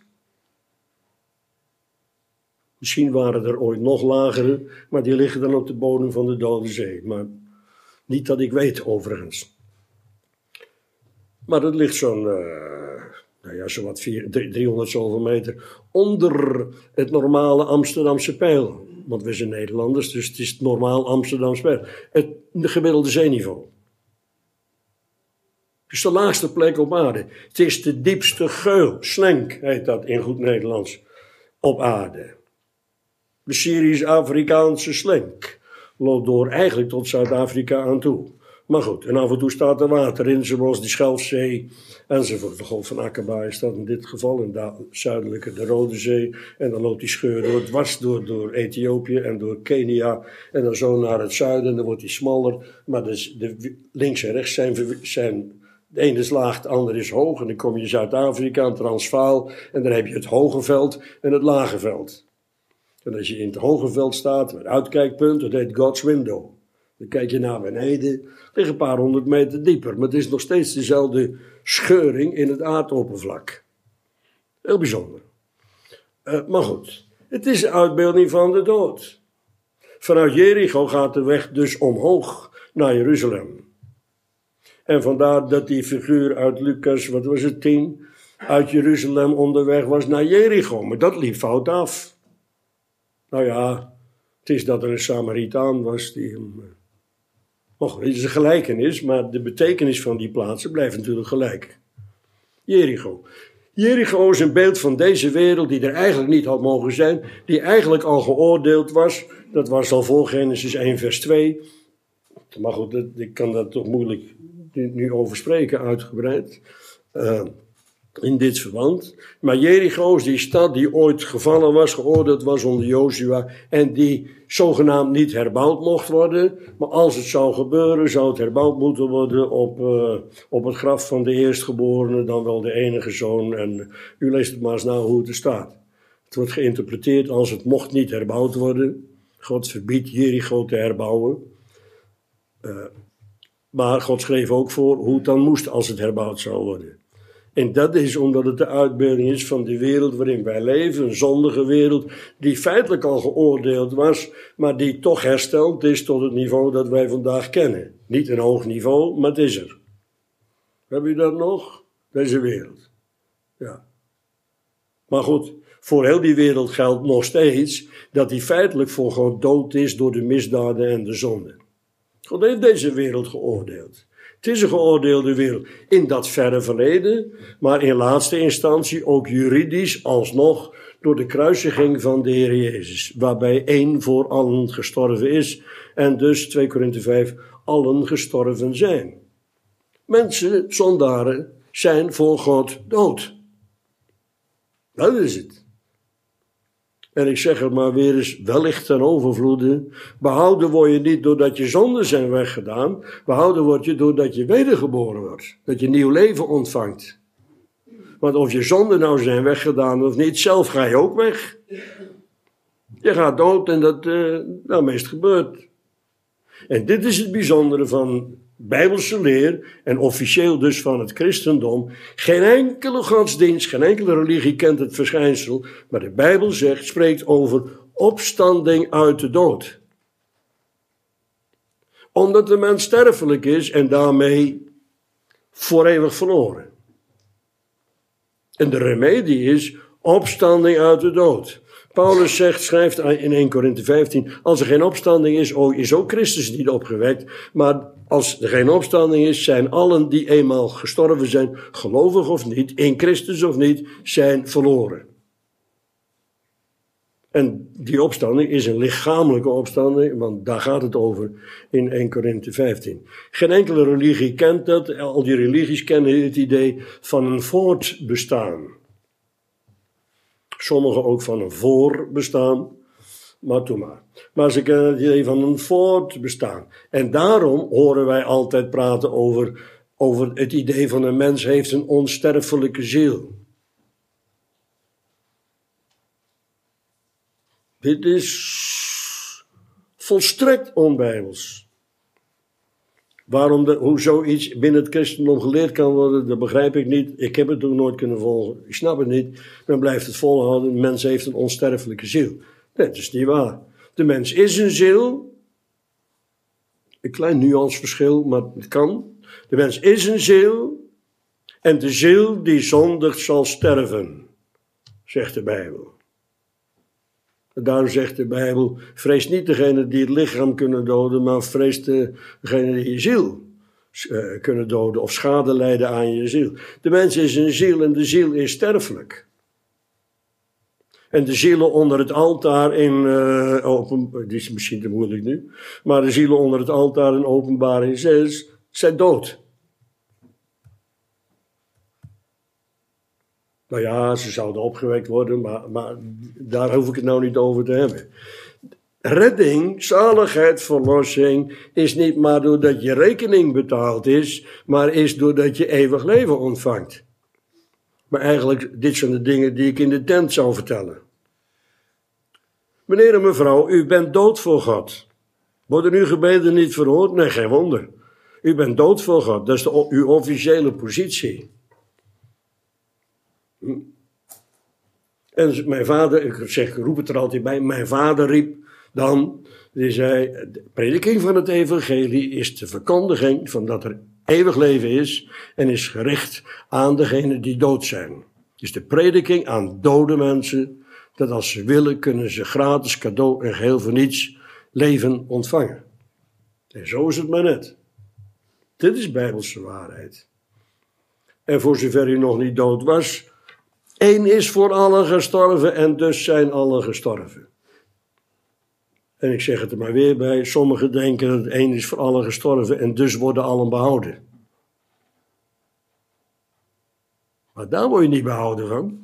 Misschien waren er ooit nog lagere, maar die liggen dan op de bodem van de Dode Zee. Maar niet dat ik weet overigens. Maar dat ligt zo'n... zowat 300 zoveel meter onder het normale Amsterdamse peil. Want we zijn Nederlanders, dus het is het normaal Amsterdamse peil. Het gemiddelde zeeniveau. Het is de laagste plek op aarde. Het is de diepste geul, slenk heet dat in goed Nederlands, op aarde. De Syrisch-Afrikaanse slenk loopt door eigenlijk tot Zuid-Afrika aan toe. Maar goed, en af en toe staat er water in, zoals die Schelfzee enzovoort. De Golf van Aqaba is dat in dit geval, en de zuidelijke de Rode Zee. En dan loopt die scheur dwars door Ethiopië en door Kenia. En dan zo naar het zuiden, dan wordt die smaller. Maar de links en rechts zijn de ene is laag, de andere is hoog. En dan kom je Zuid-Afrika, en Transvaal. En dan heb je het hoge veld en het lage veld. En als je in het hoge veld staat, met uitkijkpunt, dat heet God's Window. Dan kijk je naar beneden, ligt een paar honderd meter dieper. Maar het is nog steeds dezelfde scheuring in het aardoppervlak. Heel bijzonder. Maar goed, het is een uitbeelding van de dood. Vanuit Jericho gaat de weg dus omhoog naar Jeruzalem. En vandaar dat die figuur uit Lucas, wat was het, 10, uit Jeruzalem onderweg was naar Jericho. Maar dat liep fout af. Nou ja, het is dat er een Samaritaan was die hem... het is een gelijkenis, maar de betekenis van die plaatsen blijft natuurlijk gelijk. Jericho. Jericho is een beeld van deze wereld die er eigenlijk niet had mogen zijn, die eigenlijk al geoordeeld was. Dat was al voor Genesis 1 vers 2. Maar goed, ik kan daar toch moeilijk nu over spreken, uitgebreid. In dit verband. Maar Jericho is die stad die ooit gevallen was, geoordeeld was onder Jozua en die zogenaamd niet herbouwd mocht worden. Maar als het zou gebeuren, zou het herbouwd moeten worden op het graf van de eerstgeborene, dan wel de enige zoon. En u leest het maar eens na hoe het er staat. Het wordt geïnterpreteerd als het mocht niet herbouwd worden. God verbiedt Jericho te herbouwen. Maar God schreef ook voor hoe het dan moest als het herbouwd zou worden. En dat is omdat het de uitbeelding is van de wereld waarin wij leven. Een zondige wereld die feitelijk al geoordeeld was, maar die toch hersteld is tot het niveau dat wij vandaag kennen. Niet een hoog niveau, maar het is er. Heb je dat nog? Deze wereld. Ja. Maar goed, voor heel die wereld geldt nog steeds dat die feitelijk voor God dood is door de misdaden en de zonden. God heeft deze wereld geoordeeld. Het is een geoordeelde wereld in dat verre verleden, maar in laatste instantie ook juridisch alsnog door de kruisiging van de Heer Jezus, waarbij één voor allen gestorven is en dus, 2 Korinthe 5, allen gestorven zijn. Mensen, zondaren, zijn voor God dood. Dat is het. En ik zeg het maar weer eens, wellicht ten overvloede. Behouden word je niet doordat je zonden zijn weggedaan. Behouden word je doordat je wedergeboren wordt. Dat je nieuw leven ontvangt. Want of je zonden nou zijn weggedaan of niet, zelf ga je ook weg. Je gaat dood en dat meest gebeurt. En dit is het bijzondere van Bijbelse leer en officieel dus van het christendom. Geen enkele godsdienst, geen enkele religie kent het verschijnsel, maar de Bijbel spreekt over opstanding uit de dood. Omdat de mens sterfelijk is en daarmee voor eeuwig verloren. En de remedie is opstanding uit de dood. Paulus schrijft in 1 Korinthe 15, als er geen opstanding is ook Christus niet opgewekt. Maar als er geen opstanding is, zijn allen die eenmaal gestorven zijn, gelovig of niet, in Christus of niet, zijn verloren. En die opstanding is een lichamelijke opstanding, want daar gaat het over in 1 Korinthe 15. Geen enkele religie kent dat, al die religies kennen het idee van een voortbestaan. Sommigen ook van een voorbestaan, maar doe maar. Maar ze kennen het idee van een voortbestaan. En daarom horen wij altijd praten over het idee van een mens heeft een onsterfelijke ziel. Dit is volstrekt onbijbels. Hoe zoiets binnen het christendom geleerd kan worden, dat begrijp ik niet. Ik heb het ook nooit kunnen volgen. Ik snap het niet. Men blijft het volhouden. De mens heeft een onsterfelijke ziel. Nee, dat is niet waar. De mens is een ziel. Een klein nuanceverschil, maar het kan. De mens is een ziel. En de ziel die zondigt zal sterven, zegt de Bijbel. Daarom zegt de Bijbel, vrees niet degene die het lichaam kunnen doden, maar vrees degene die je ziel kunnen doden of schade lijden aan je ziel. De mens is een ziel en de ziel is sterfelijk. En de zielen onder het altaar dit is misschien te moeilijk nu, maar de zielen onder het altaar in Openbaring 6 zijn dood. Nou ja, ze zouden opgewekt worden, maar daar hoef ik het nou niet over te hebben. Redding, zaligheid, verlossing is niet maar doordat je rekening betaald is, maar is doordat je eeuwig leven ontvangt. Maar eigenlijk, dit zijn de dingen die ik in de tent zou vertellen. Meneer en mevrouw, u bent dood voor God. Worden uw gebeden niet verhoord? Nee, geen wonder. U bent dood voor God, dat is uw officiële positie. En mijn vader, ik roep het er altijd bij, mijn vader riep dan, die zei, de prediking van het evangelie is de verkondiging van dat er eeuwig leven is en is gericht aan degenen die dood zijn. Dus de prediking aan dode mensen, dat als ze willen kunnen ze gratis, cadeau en geheel voor niets leven ontvangen. En zo is het maar net. Dit is bijbelse waarheid. En voor zover u nog niet dood was, één is voor allen gestorven en dus zijn allen gestorven. En ik zeg het er maar weer bij, sommigen denken dat één is voor allen gestorven en dus worden allen behouden. Maar daar word je niet behouden van.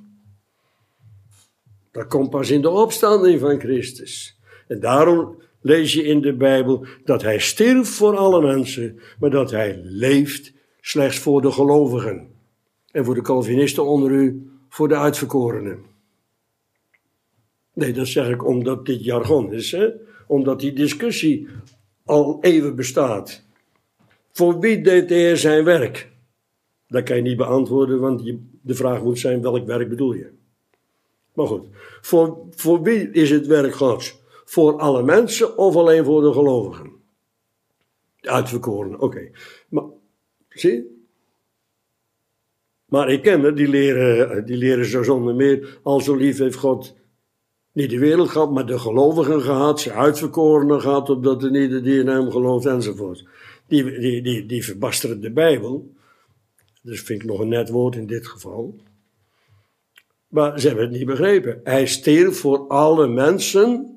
Dat komt pas in de opstanding van Christus. En daarom lees je in de Bijbel dat hij stierf voor alle mensen, maar dat hij leeft slechts voor de gelovigen. En voor de Calvinisten onder u, voor de uitverkorenen. Nee, dat zeg ik omdat dit jargon is, hè? Omdat die discussie al eeuwen bestaat. Voor wie deed de Heer zijn werk? Dat kan je niet beantwoorden, want de vraag moet zijn, welk werk bedoel je? Maar goed, voor wie is het werk Gods? Voor alle mensen of alleen voor de gelovigen? De uitverkorenen, oké. Maar, zie? Maar ik ken het, die leren zo zonder meer, al zo lief heeft God niet de wereld gehad, maar de gelovigen gehad, ze uitverkorenen gehad, opdat er niet die in hem gelooft enzovoort. Die verbasteren de Bijbel. Dus vind ik nog een net woord in dit geval. Maar ze hebben het niet begrepen. Hij stierf voor alle mensen.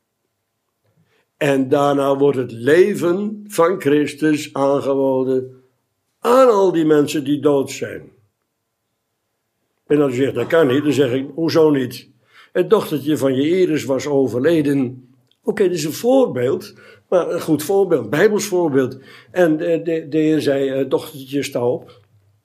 En daarna wordt het leven van Christus aangeboden aan al die mensen die dood zijn. En als je zegt, dat kan niet, dan zeg ik, hoezo niet? Het dochtertje van je Iris was overleden. Oké, dat is een voorbeeld, maar een goed voorbeeld, een Bijbels voorbeeld. En de Heer zei, dochtertje, sta op.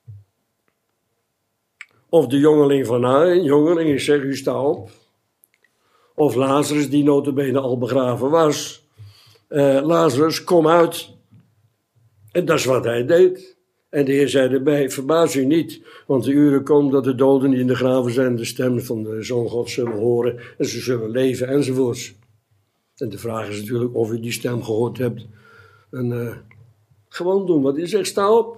Of de jongeling van Nain, jongeling, ik zeg, u sta op. Of Lazarus, die nota bene al begraven was. Lazarus, kom uit. En dat is wat hij deed. En de Heer zei erbij, verbaas u niet, want de uren komen dat de doden die in de graven zijn de stem van de Zoon God zullen horen en ze zullen leven enzovoorts. En de vraag is natuurlijk of u die stem gehoord hebt. En gewoon doen wat hij zegt, sta op.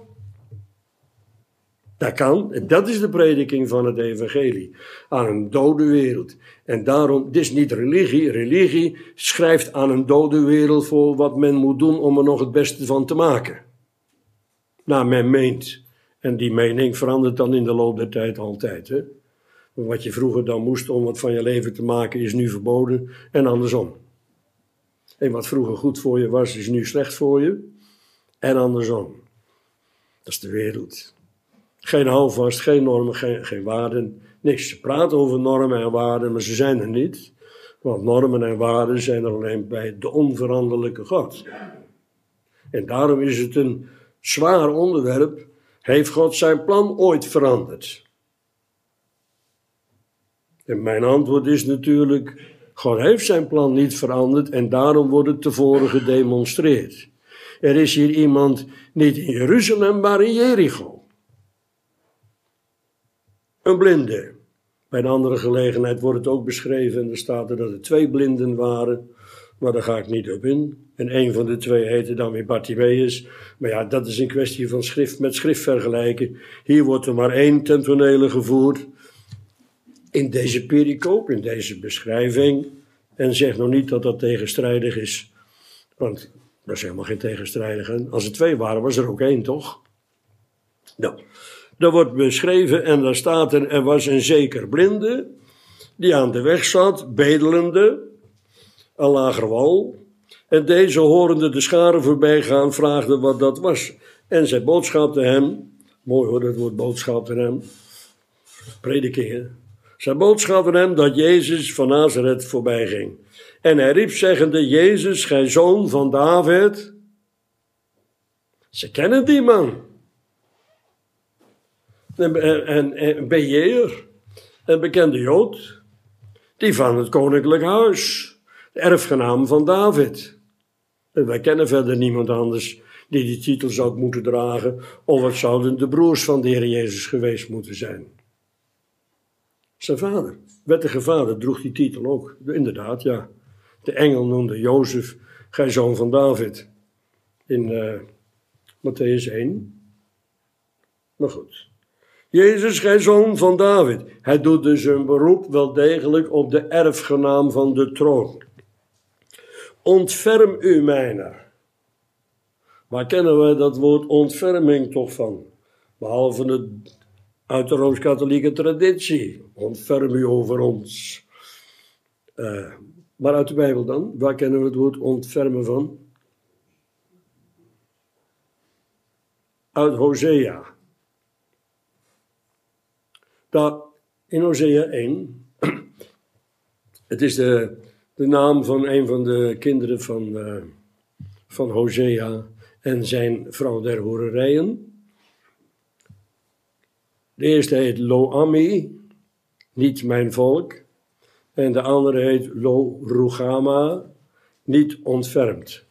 Dat kan, en dat is de prediking van het evangelie. Aan een dode wereld. En daarom, dit is niet religie. Religie schrijft aan een dode wereld voor wat men moet doen om er nog het beste van te maken. Naar men meent. En die mening verandert dan in de loop der tijd altijd. Hè? Wat je vroeger dan moest om wat van je leven te maken is nu verboden en andersom. En wat vroeger goed voor je was is nu slecht voor je en andersom. Dat is de wereld. Geen houvast, geen normen, geen waarden, niks. Ze praten over normen en waarden, maar ze zijn er niet. Want normen en waarden zijn er alleen bij de onveranderlijke God. En daarom is het een zwaar onderwerp. Heeft God zijn plan ooit veranderd? En mijn antwoord is natuurlijk, God heeft zijn plan niet veranderd en daarom wordt het tevoren gedemonstreerd. Er is hier iemand niet in Jeruzalem, maar in Jericho. Een blinde. Bij een andere gelegenheid wordt het ook beschreven en er staat er dat er 2 blinden waren, maar daar ga ik niet op in. En een van de 2 heette dan weer Bartimaeus. Maar ja, dat is een kwestie van schrift met schrift vergelijken. Hier wordt er maar 1 ten tonele gevoerd. In deze pericoop, in deze beschrijving. En zeg nog niet dat dat tegenstrijdig is. Want dat is helemaal geen tegenstrijdige. Als er 2 waren, was er ook 1, toch? Nou, dat wordt beschreven en daar staat er was een zeker blinde, die aan de weg zat, bedelende, een lager wal. En deze, horende de scharen voorbij gaan, vraagde wat dat was. En zij boodschapte hem, mooi hoor, dat woord boodschapte hem, predikingen. Zij boodschapte hem dat Jezus van Nazareth voorbij ging. En hij riep zeggende, Jezus, gij zoon van David. Ze kennen die man. En Beheer, een bekende Jood, die van het koninklijk huis, de erfgenaam van David. En wij kennen verder niemand anders die titel zou moeten dragen, of het zouden de broers van de Heer Jezus geweest moeten zijn. Zijn vader, wettige vader, droeg die titel ook, inderdaad, ja. De engel noemde Jozef, gij zoon van David, in Mattheüs 1. Maar goed. Jezus, gij zoon van David. Hij doet dus een beroep wel degelijk op de erfgenaam van de troon. Ontferm u mijner. Waar kennen we dat woord ontferming toch van? Behalve uit de Rooms-Katholieke traditie. Ontferm u over ons. Maar uit de Bijbel dan? Waar kennen we het woord ontfermen van? Uit Hosea. In Hosea 1, het is de naam van een van de kinderen van Hosea en zijn vrouw der hoererijen. De eerste heet Lo-Ammi, niet mijn volk. En de andere heet Lo-Rugama, niet ontfermd.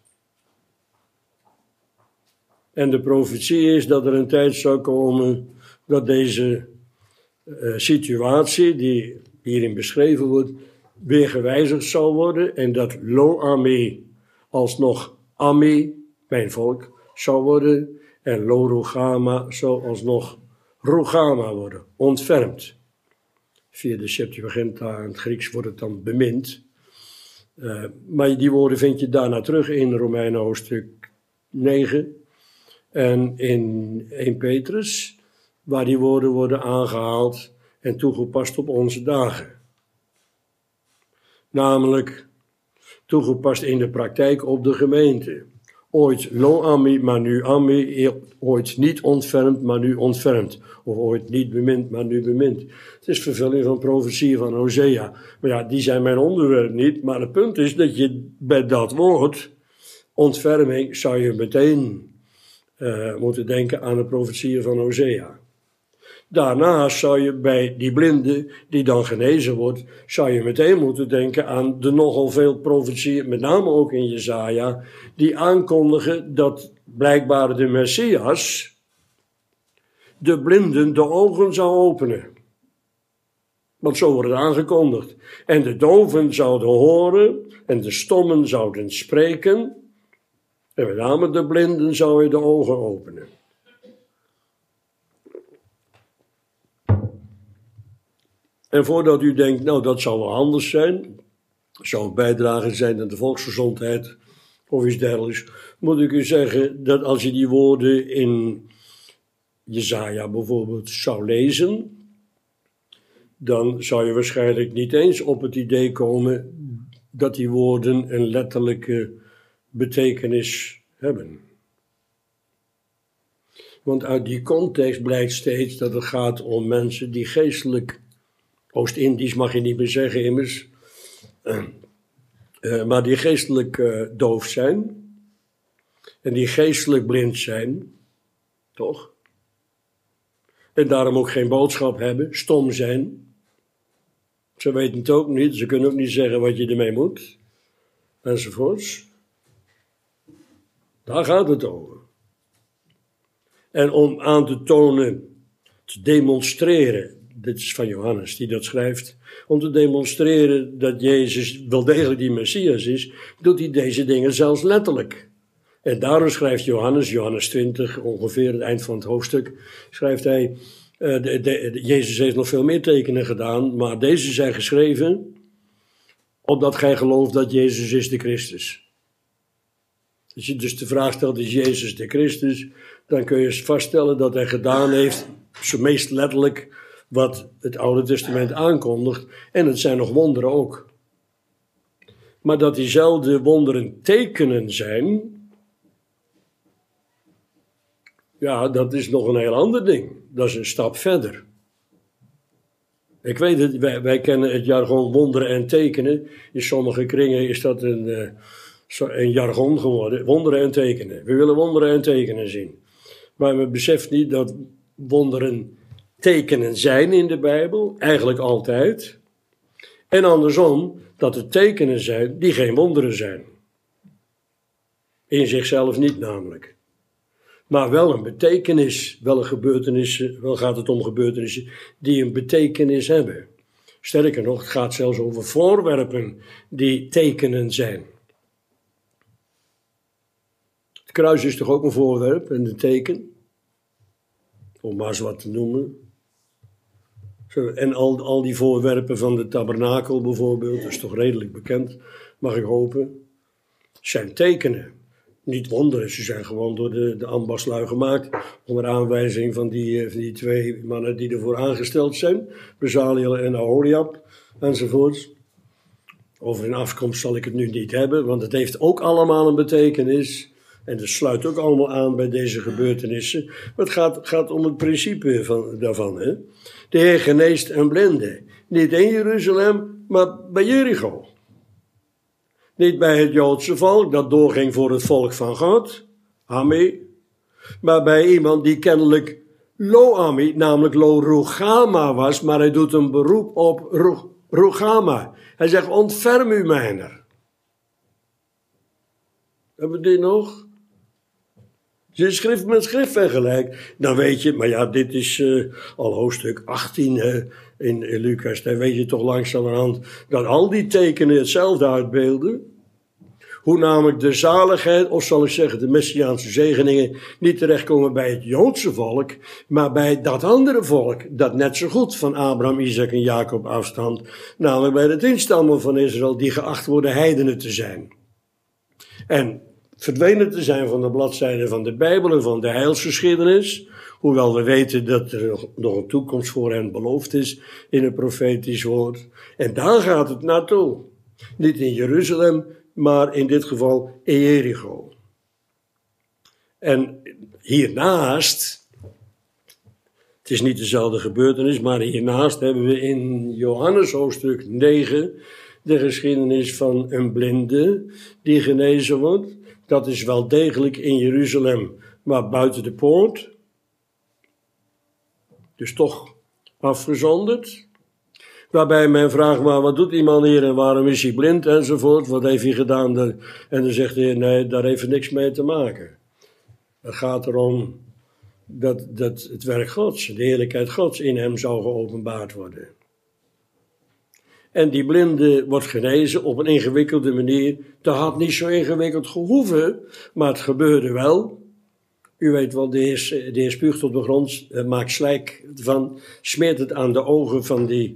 En de profetie is dat er een tijd zou komen dat deze situatie die hierin beschreven wordt, weer gewijzigd zal worden en dat Lo-Ammi alsnog Ammi, mijn volk, zou worden en Lo-Rugama zou alsnog Rugama worden, ontfermd. Via de Septuaginta in het Grieks wordt het dan bemind. Maar die woorden vind je daarna terug in Romeinen hoofdstuk 9 en in 1 Petrus, waar die woorden worden aangehaald en toegepast op onze dagen. Namelijk toegepast in de praktijk op de gemeente. Ooit Lo-Ammi, maar nu Ammi, ooit niet ontfermd, maar nu ontfermd. Of ooit niet bemind, maar nu bemind. Het is vervulling van profetie van Hosea. Maar ja, die zijn mijn onderwerp niet. Maar het punt is dat je bij dat woord, ontferming, zou je meteen moeten denken aan de profetieën van Hosea. Daarnaast zou je bij die blinde, die dan genezen wordt, zou je meteen moeten denken aan de nogal veel profetieën, met name ook in Jesaja, die aankondigen dat blijkbaar de Messias de blinden de ogen zou openen. Want zo wordt het aangekondigd. En de doven zouden horen en de stommen zouden spreken. En met name de blinden zouden de ogen openen. En voordat u denkt, nou dat zou wel anders zijn, zou een bijdrage zijn aan de volksgezondheid of iets dergelijks, moet ik u zeggen dat als je die woorden in Jesaja bijvoorbeeld zou lezen, dan zou je waarschijnlijk niet eens op het idee komen dat die woorden een letterlijke betekenis hebben. Want uit die context blijkt steeds dat het gaat om mensen die geestelijk, Oost-Indisch mag je niet meer zeggen immers, maar die geestelijk doof zijn en die geestelijk blind zijn, toch? En daarom ook geen boodschap hebben, stom zijn. Ze weten het ook niet, ze kunnen ook niet zeggen wat je ermee moet, enzovoorts. Daar gaat het over. En om aan te tonen, te demonstreren, dit is van Johannes die dat schrijft, om te demonstreren dat Jezus wel degelijk die Messias is, doet hij deze dingen zelfs letterlijk. En daarom schrijft Johannes 20, ongeveer het eind van het hoofdstuk, schrijft hij, Jezus heeft nog veel meer tekenen gedaan, maar deze zijn geschreven, opdat gij gelooft dat Jezus is de Christus. Als je dus de vraag stelt, is Jezus de Christus, dan kun je vaststellen dat hij gedaan heeft, zo meest letterlijk, wat het Oude Testament aankondigt, en het zijn nog wonderen ook. Maar dat diezelfde wonderen tekenen zijn, ja, dat is nog een heel ander ding. Dat is een stap verder. Ik weet het, wij kennen het jargon wonderen en tekenen. In sommige kringen is dat een jargon geworden. Wonderen en tekenen. We willen wonderen en tekenen zien. Maar we beseffen niet dat wonderen tekenen zijn in de Bijbel. Eigenlijk altijd. En andersom, dat er tekenen zijn die geen wonderen zijn. In zichzelf niet namelijk. Maar wel een betekenis, wel gaat het om gebeurtenissen die een betekenis hebben. Sterker nog, het gaat zelfs over voorwerpen die tekenen zijn. Het kruis is toch ook een voorwerp en een teken? Om maar eens wat te noemen. En al die voorwerpen van de tabernakel bijvoorbeeld, dat is toch redelijk bekend, mag ik hopen, zijn tekenen. Niet wonderen, ze zijn gewoon door de ambachtslui gemaakt, onder aanwijzing van die twee mannen die ervoor aangesteld zijn, Bezaliel en Aholiab, enzovoorts. Over hun afkomst zal ik het nu niet hebben, want het heeft ook allemaal een betekenis, en dat sluit ook allemaal aan bij deze gebeurtenissen. Maar het gaat om het principe daarvan. Hè? De Heer geneest een blinde, niet in Jeruzalem, maar bij Jericho. Niet bij het Joodse volk, dat doorging voor het volk van God, Ami, maar bij iemand die kennelijk Lo-Ami, namelijk Lo-Rugama was, maar hij doet een beroep op Rugama. Hij zegt, ontferm u mijner. Hebben we dit nog? Als je schrift met schrift vergelijkt, dan weet je, maar ja, dit is al hoofdstuk 18 in Lucas, dan weet je toch langzamerhand dat al die tekenen hetzelfde uitbeelden. Hoe namelijk de zaligheid, of zal ik zeggen de Messiaanse zegeningen, niet terechtkomen bij het Joodse volk, maar bij dat andere volk, dat net zo goed van Abraham, Isaac en Jacob afstamt, namelijk bij de 10 stammen van Israël, die geacht worden heidenen te zijn. En verdwenen te zijn van de bladzijden van de Bijbel en van de heilsgeschiedenis, hoewel we weten dat er nog een toekomst voor hen beloofd is in het profetisch woord. En daar gaat het naartoe. Niet in Jeruzalem, maar in dit geval in Jericho. En hiernaast, het is niet dezelfde gebeurtenis, maar hiernaast hebben we in Johannes hoofdstuk 9 de geschiedenis van een blinde die genezen wordt. Dat is wel degelijk in Jeruzalem, maar buiten de poort. Dus toch afgezonderd. Waarbij men vraagt, maar wat doet die man hier en waarom is hij blind enzovoort. Wat heeft hij gedaan? En dan zegt hij, nee, daar heeft niks mee te maken. Het gaat erom dat het werk Gods, de heerlijkheid Gods in hem zou geopenbaard worden. En die blinde wordt genezen op een ingewikkelde manier. Dat had niet zo ingewikkeld gehoeven, maar het gebeurde wel. U weet wel, de heer spuugt op de grond, maakt slijk van, smeert het aan de ogen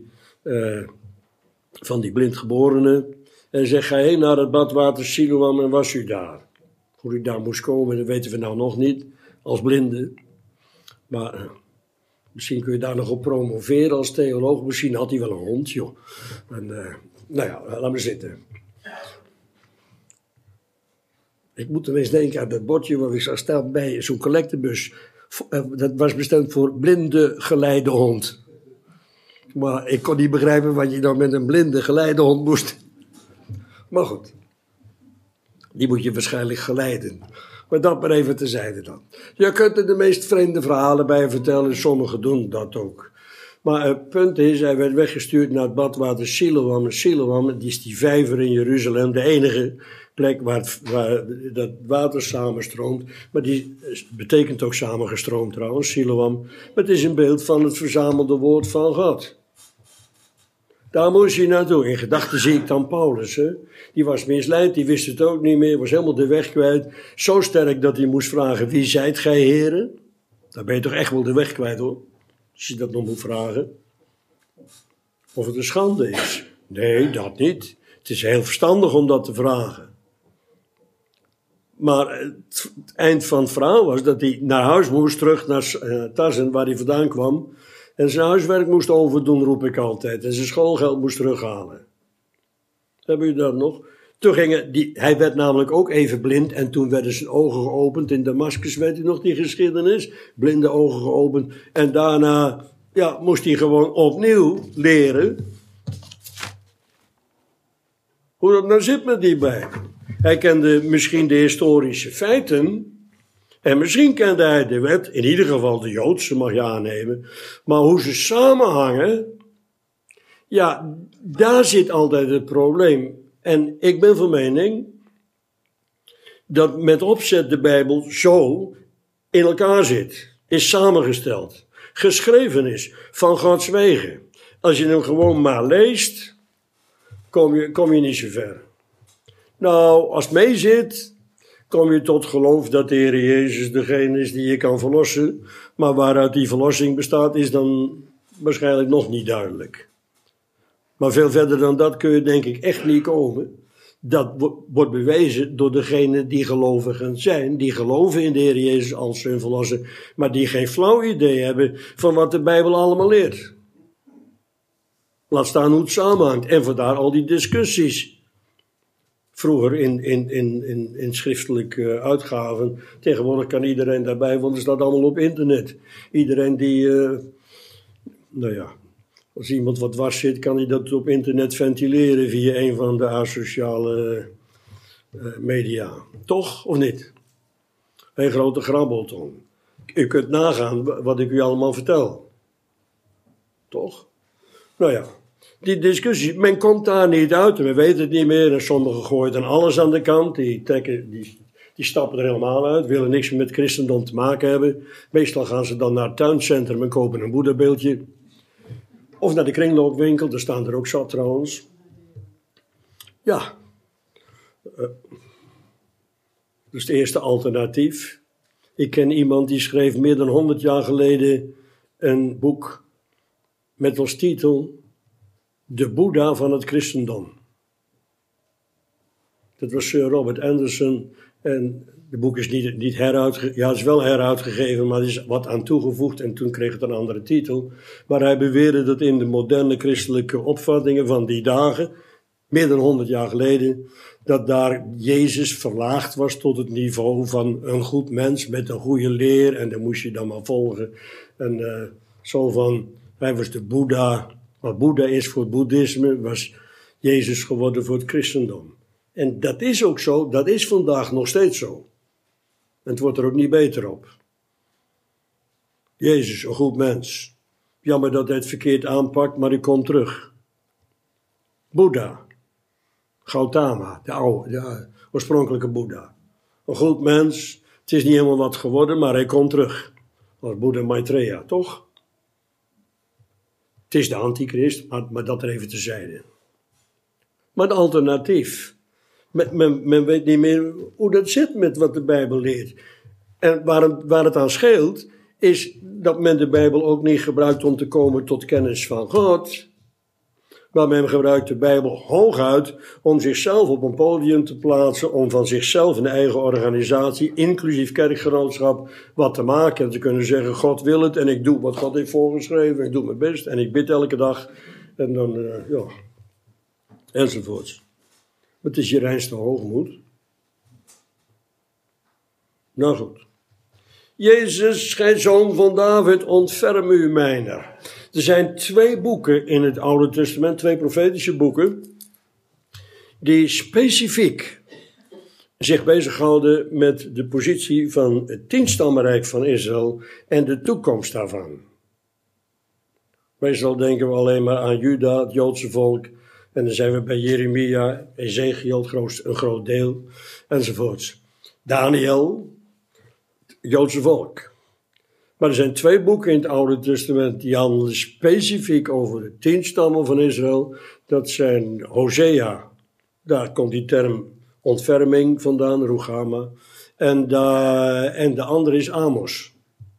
van die blindgeborene. En zegt, ga heen naar het badwater Siloam en was u daar. Hoe u daar moest komen, dat weten we nou nog niet, als blinde. Maar misschien kun je daar nog op promoveren als theoloog. Misschien had hij wel een hond, joh. En, nou ja, laat maar zitten. Ik moet er eens denken aan dat bordje waar ik zag staan bij zo'n collectebus. Dat was bestemd voor blinde geleidehond. Maar ik kon niet begrijpen wat je dan met een blinde geleidehond moest. Maar goed, die moet je waarschijnlijk geleiden. Maar dat maar even terzijde dan. Je kunt er de meest vreemde verhalen bij vertellen. Sommigen doen dat ook. Maar het punt is, hij werd weggestuurd naar het badwater Siloam. Siloam, die is die vijver in Jeruzalem, de enige plek waar dat water samenstroomt. Maar die betekent ook samengestroomd trouwens, Siloam. Maar het is een beeld van het verzamelde woord van God. Daar moest je naartoe. In gedachten zie ik dan Paulus. Hè? Die was misleid, die wist het ook niet meer, was helemaal de weg kwijt. Zo sterk dat hij moest vragen, wie zijt gij, heren? Dan ben je toch echt wel de weg kwijt, hoor. Als je dat nog moet vragen. Of het een schande is. Nee, dat niet. Het is heel verstandig om dat te vragen. Maar het eind van het verhaal was dat hij naar huis moest, terug naar Tarsen, waar hij vandaan kwam. En zijn huiswerk moest overdoen, roep ik altijd. En zijn schoolgeld moest terughalen. Hebben jullie dat nog? Toen hij werd namelijk ook even blind. En toen werden zijn ogen geopend. In Damascus, weet u nog die geschiedenis? Blinde ogen geopend. En daarna moest hij gewoon opnieuw leren hoe dat nou zit met die bij. Hij kende misschien de historische feiten. En misschien kende hij de wet, in ieder geval de Joodse mag je aannemen. Maar hoe ze samenhangen, daar zit altijd het probleem. En ik ben van mening dat met opzet de Bijbel zo in elkaar zit. Is samengesteld. Geschreven is van Gods wegen. Als je hem gewoon maar leest, kom je niet zo ver. Nou, als het mee zit, kom je tot geloof dat de Heer Jezus degene is die je kan verlossen. Maar waaruit die verlossing bestaat, is dan waarschijnlijk nog niet duidelijk. Maar veel verder dan dat kun je denk ik echt niet komen. Dat wordt bewezen door degenen die gelovigen zijn. Die geloven in de Heer Jezus als hun verlosser. Maar die geen flauw idee hebben van wat de Bijbel allemaal leert. Laat staan hoe het samenhangt. En vandaar al die discussies. Vroeger in schriftelijke uitgaven. Tegenwoordig kan iedereen daarbij, want het staat allemaal op internet. Iedereen die, als iemand wat dwars zit, kan hij dat op internet ventileren via een van de asociale media. Toch, of niet? Een grote grabbelton. U kunt nagaan wat ik u allemaal vertel. Toch? Nou ja. Die discussie, men komt daar niet uit, we weten het niet meer. En sommigen gooien dan alles aan de kant, die stappen er helemaal uit, willen niks meer met christendom te maken hebben. Meestal gaan ze dan naar het tuincentrum en kopen een boeddhabeeldje. Of naar de kringloopwinkel, daar staan er ook zat trouwens. Ja, dat is het eerste alternatief. Ik ken iemand die schreef meer dan 100 jaar geleden een boek met als titel De Boeddha van het christendom. Dat was Sir Robert Anderson. En het boek is niet heruitgegeven. Ja, het is wel heruitgegeven, maar er is wat aan toegevoegd. En toen kreeg het een andere titel. Maar hij beweerde dat in de moderne christelijke opvattingen van die dagen, meer dan 100 jaar geleden, dat daar Jezus verlaagd was tot het niveau van een goed mens met een goede leer. En dan moest je dan maar volgen. En zo van, hij was de Boeddha. Wat Boeddha is voor het boeddhisme, was Jezus geworden voor het christendom. En dat is ook zo, dat is vandaag nog steeds zo. En het wordt er ook niet beter op. Jezus, een goed mens. Jammer dat hij het verkeerd aanpakt, maar hij komt terug. Boeddha. Gautama, de oorspronkelijke Boeddha. Een goed mens, Het is niet helemaal wat geworden, maar hij komt terug. Als Boeddha Maitreya, toch? Het is de antichrist, maar dat er even tezijde. Maar het alternatief. Men weet niet meer hoe dat zit met wat de Bijbel leert. En waar het aan scheelt, is dat men de Bijbel ook niet gebruikt om te komen tot kennis van God. Maar men gebruikt de Bijbel hooguit om zichzelf op een podium te plaatsen, om van zichzelf een eigen organisatie, inclusief kerkgenootschap, wat te maken. En te kunnen zeggen, God wil het en ik doe wat God heeft voorgeschreven, ik doe mijn best en ik bid elke dag. En dan, enzovoorts. Maar het is je reinste hoogmoed. Nou goed. Jezus, gij zoon van David, ontferm u mijner. Er zijn 2 boeken in het Oude Testament, 2 profetische boeken, die specifiek zich bezighouden met de positie van het 10-stammenrijk van Israël en de toekomst daarvan. Meestal denken we alleen maar aan Juda, het Joodse volk, en dan zijn we bij Jeremia, Ezekiel, een groot deel, enzovoorts. Daniel, het Joodse volk. Maar er zijn 2 boeken in het Oude Testament die handelen specifiek over de 10 stammen van Israël. Dat zijn Hosea, daar komt die term ontferming vandaan, Rugama. En de andere is Amos.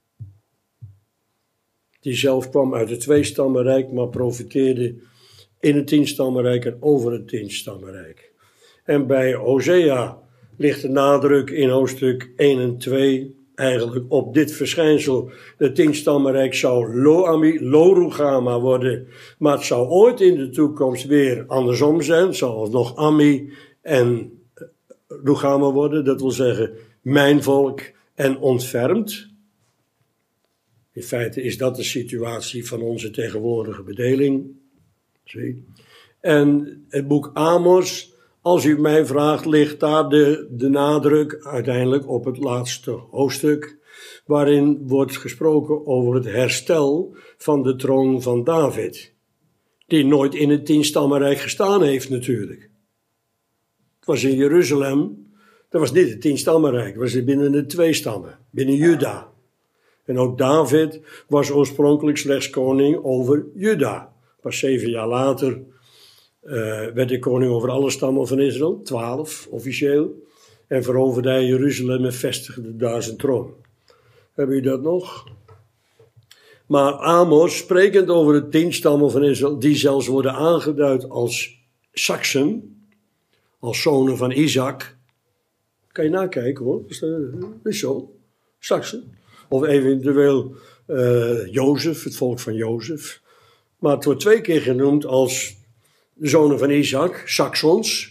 Die zelf kwam uit het 2-stammenrijk, maar profiteerde in het 10-stammenrijk en over het 10-stammenrijk. En bij Hosea ligt de nadruk in hoofdstuk 1 en 2... eigenlijk op dit verschijnsel. Het 10-stammenrijk zou Lo Rugama worden, maar het zou ooit in de toekomst weer andersom zijn. Het zal nog Ami en Rugama worden, dat wil zeggen mijn volk en ontfermd. In feite is dat de situatie van onze tegenwoordige bedeling. Zie. En het boek Amos, als u mij vraagt, ligt daar de nadruk uiteindelijk op het laatste hoofdstuk, waarin wordt gesproken over het herstel van de troon van David, die nooit in het 10-stammenrijk gestaan heeft natuurlijk. Het was in Jeruzalem, dat was niet het 10-stammenrijk, dat was binnen de 2 stammen, binnen Juda. En ook David was oorspronkelijk slechts koning over Juda. Pas 7 jaar later werd hij koning over alle stammen van Israël, 12 officieel. En veroverde hij Jeruzalem en vestigde daar zijn troon. Hebben jullie dat nog? Maar Amos, sprekend over de 10 stammen van Israël, die zelfs worden aangeduid als Saksen, als zonen van Isaac. Kan je nakijken hoor, dat is zo, Saksen. Of eventueel Jozef, het volk van Jozef. Maar het wordt 2 keer genoemd als de zonen van Isaac, Saxons.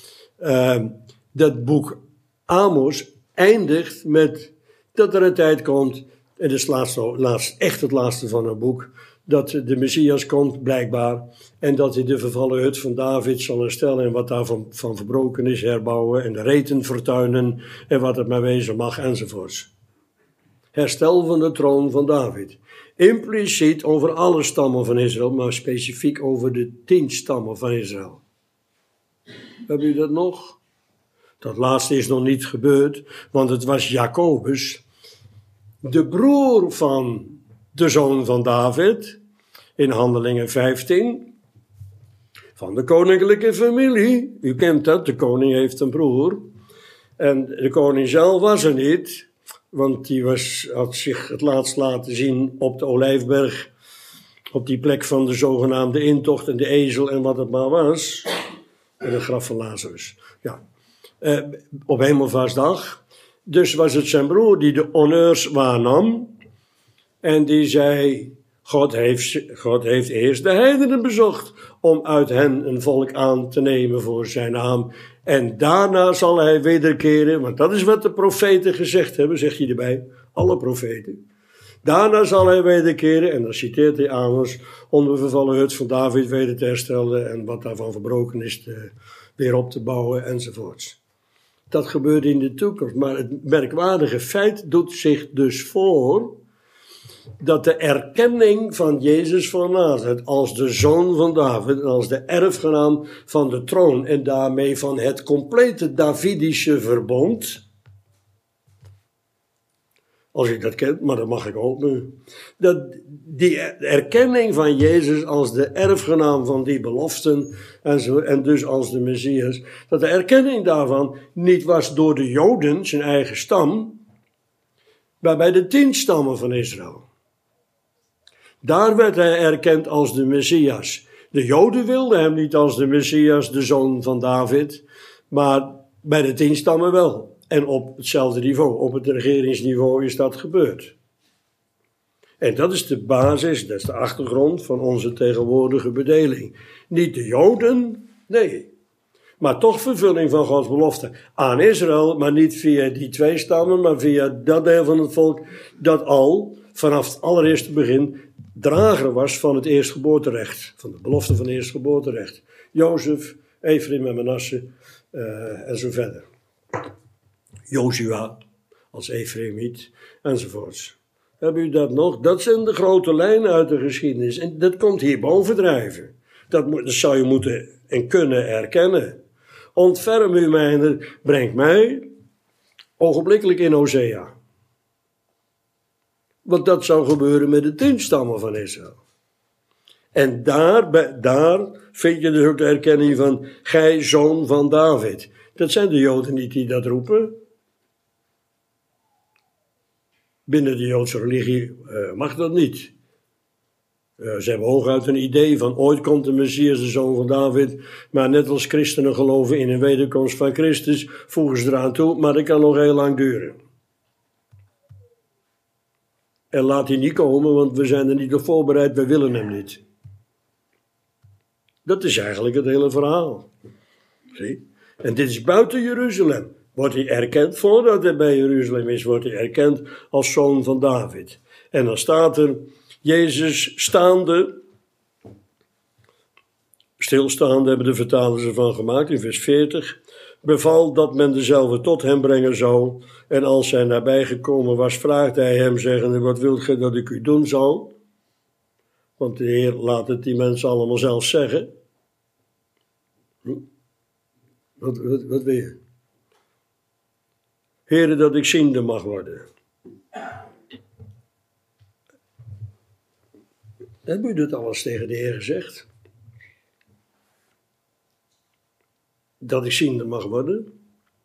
Dat boek Amos eindigt met dat er een tijd komt, en dat is echt het laatste van het boek, dat de Messias komt blijkbaar en dat hij de vervallen hut van David zal herstellen en wat daarvan verbroken is herbouwen en de reten vertuinen en wat het maar wezen mag enzovoorts. Herstel van de troon van David. Impliciet over alle stammen van Israël, maar specifiek over de 10 stammen van Israël. Hebben jullie dat nog? Dat laatste is nog niet gebeurd, want het was Jacobus, de broer van de zoon van David, in Handelingen 15, van de koninklijke familie. U kent dat, de koning heeft een broer. En de koning zelf was er niet, want die had zich het laatst laten zien op de Olijfberg, op die plek van de zogenaamde intocht en de ezel en wat het maar was. En het graf van Lazarus. Ja. Op Hemelvaartsdag. Dus was het zijn broer die de honneurs waarnam. En die zei, God heeft eerst de heidenen bezocht om uit hen een volk aan te nemen voor zijn naam. En daarna zal hij wederkeren, want dat is wat de profeten gezegd hebben, zeg je erbij, alle profeten. Daarna zal hij wederkeren, en dan citeert hij Amos, om de vervallen hut van David weder te herstellen en wat daarvan verbroken is weer op te bouwen enzovoorts. Dat gebeurt in de toekomst, maar het merkwaardige feit doet zich dus voor dat de erkenning van Jezus van Nazareth als de zoon van David, als de erfgenaam van de troon en daarmee van het complete Davidische verbond, Als je dat kent, maar dat mag ik ook nu. Die erkenning van Jezus als de erfgenaam van die beloften en dus als de Messias, dat de erkenning daarvan niet was door de Joden, zijn eigen stam, maar bij de 10 stammen van Israël. Daar werd hij erkend als de Messias. De Joden wilden hem niet als de Messias, de zoon van David, maar bij de 10 stammen wel. En op hetzelfde niveau, op het regeringsniveau is dat gebeurd. En dat is de basis, dat is de achtergrond van onze tegenwoordige bedeling. Niet de Joden, nee. Maar toch vervulling van Gods belofte aan Israël, maar niet via die 2 stammen, maar via dat deel van het volk dat al vanaf het allereerste begin drager was van het eerstgeboorterecht. Van de belofte van het eerstgeboorterecht. Jozef, Ephraim en Manasse en zo verder. Jozua als Ephraimiet enzovoorts. Hebben u dat nog? Dat zijn de grote lijnen uit de geschiedenis. En dat komt hier bovendrijven. Dat zou je moeten en kunnen erkennen. Ontferm u mijner, brengt mij ogenblikkelijk in Hosea. Want dat zou gebeuren met de 10 stammen van Israël. En daar vind je dus ook de erkenning van gij zoon van David. Dat zijn de Joden niet die dat roepen. Binnen de Joodse religie mag dat niet. Ze hebben hooguit een idee van ooit komt de Messias, de zoon van David. Maar net als christenen geloven in een wederkomst van Christus, voegen ze eraan toe, maar dat kan nog heel lang duren. En laat hij niet komen, want we zijn er niet op voorbereid, we willen hem niet. Dat is eigenlijk het hele verhaal. Zie? En dit is buiten Jeruzalem. Wordt hij erkend, voordat hij bij Jeruzalem is, wordt hij erkend als zoon van David. En dan staat er, Jezus staande, stilstaande hebben de vertalers ervan gemaakt, in vers 40, beval dat men dezelfde tot hem brengen zou. En als hij nabijgekomen was, vraagde hij hem, zeggende, wat wilt gij dat ik u doen zal? Want de Heer laat het die mensen allemaal zelf zeggen. Wat wil je? Heere, dat ik ziende mag worden. Heb u dat alles tegen de Heer gezegd? Dat ik ziende mag worden?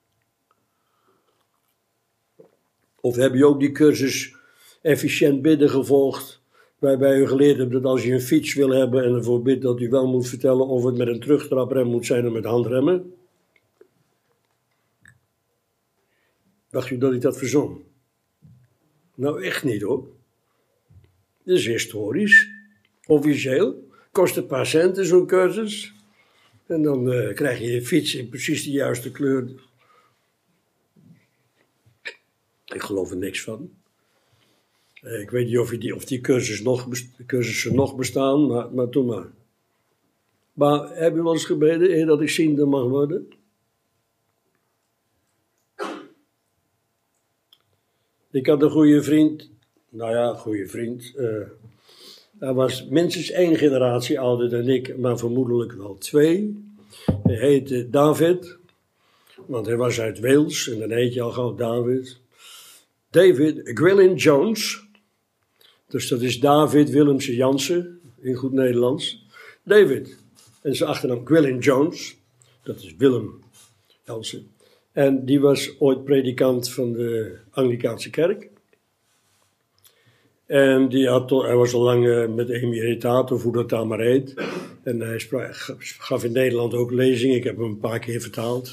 Of heb je ook die cursus efficiënt bidden gevolgd, waarbij u geleerd hebt dat als je een fiets wil hebben en ervoor bidt dat u wel moet vertellen of het met een terugtraprem moet zijn of met handremmen? Dacht u dat ik dat verzon? Nou echt niet hoor. Dat is historisch. Officieel. Kost een paar centen zo'n cursus. En dan krijg je fiets in precies de juiste kleur. Ik geloof er niks van. Ik weet niet of die cursussen nog bestaan, maar doe maar. Maar heb u wel eens gebeden, Heer, dat ik ziende mag worden? Ik had een goede vriend. Hij was minstens 1 generatie ouder dan ik, maar vermoedelijk wel 2. Hij heette David, want hij was uit Wales en dan heet je al gauw David. David Gwilyn Jones, dus dat is David Willemse Jansen, in goed Nederlands. David, en zijn achternaam Gwilyn Jones, dat is Willem Jansen. En die was ooit predikant van de Anglicaanse kerk. En hij was al lang met emeritaat, of hoe dat daar maar heet. En hij gaf in Nederland ook lezingen, ik heb hem een paar keer vertaald.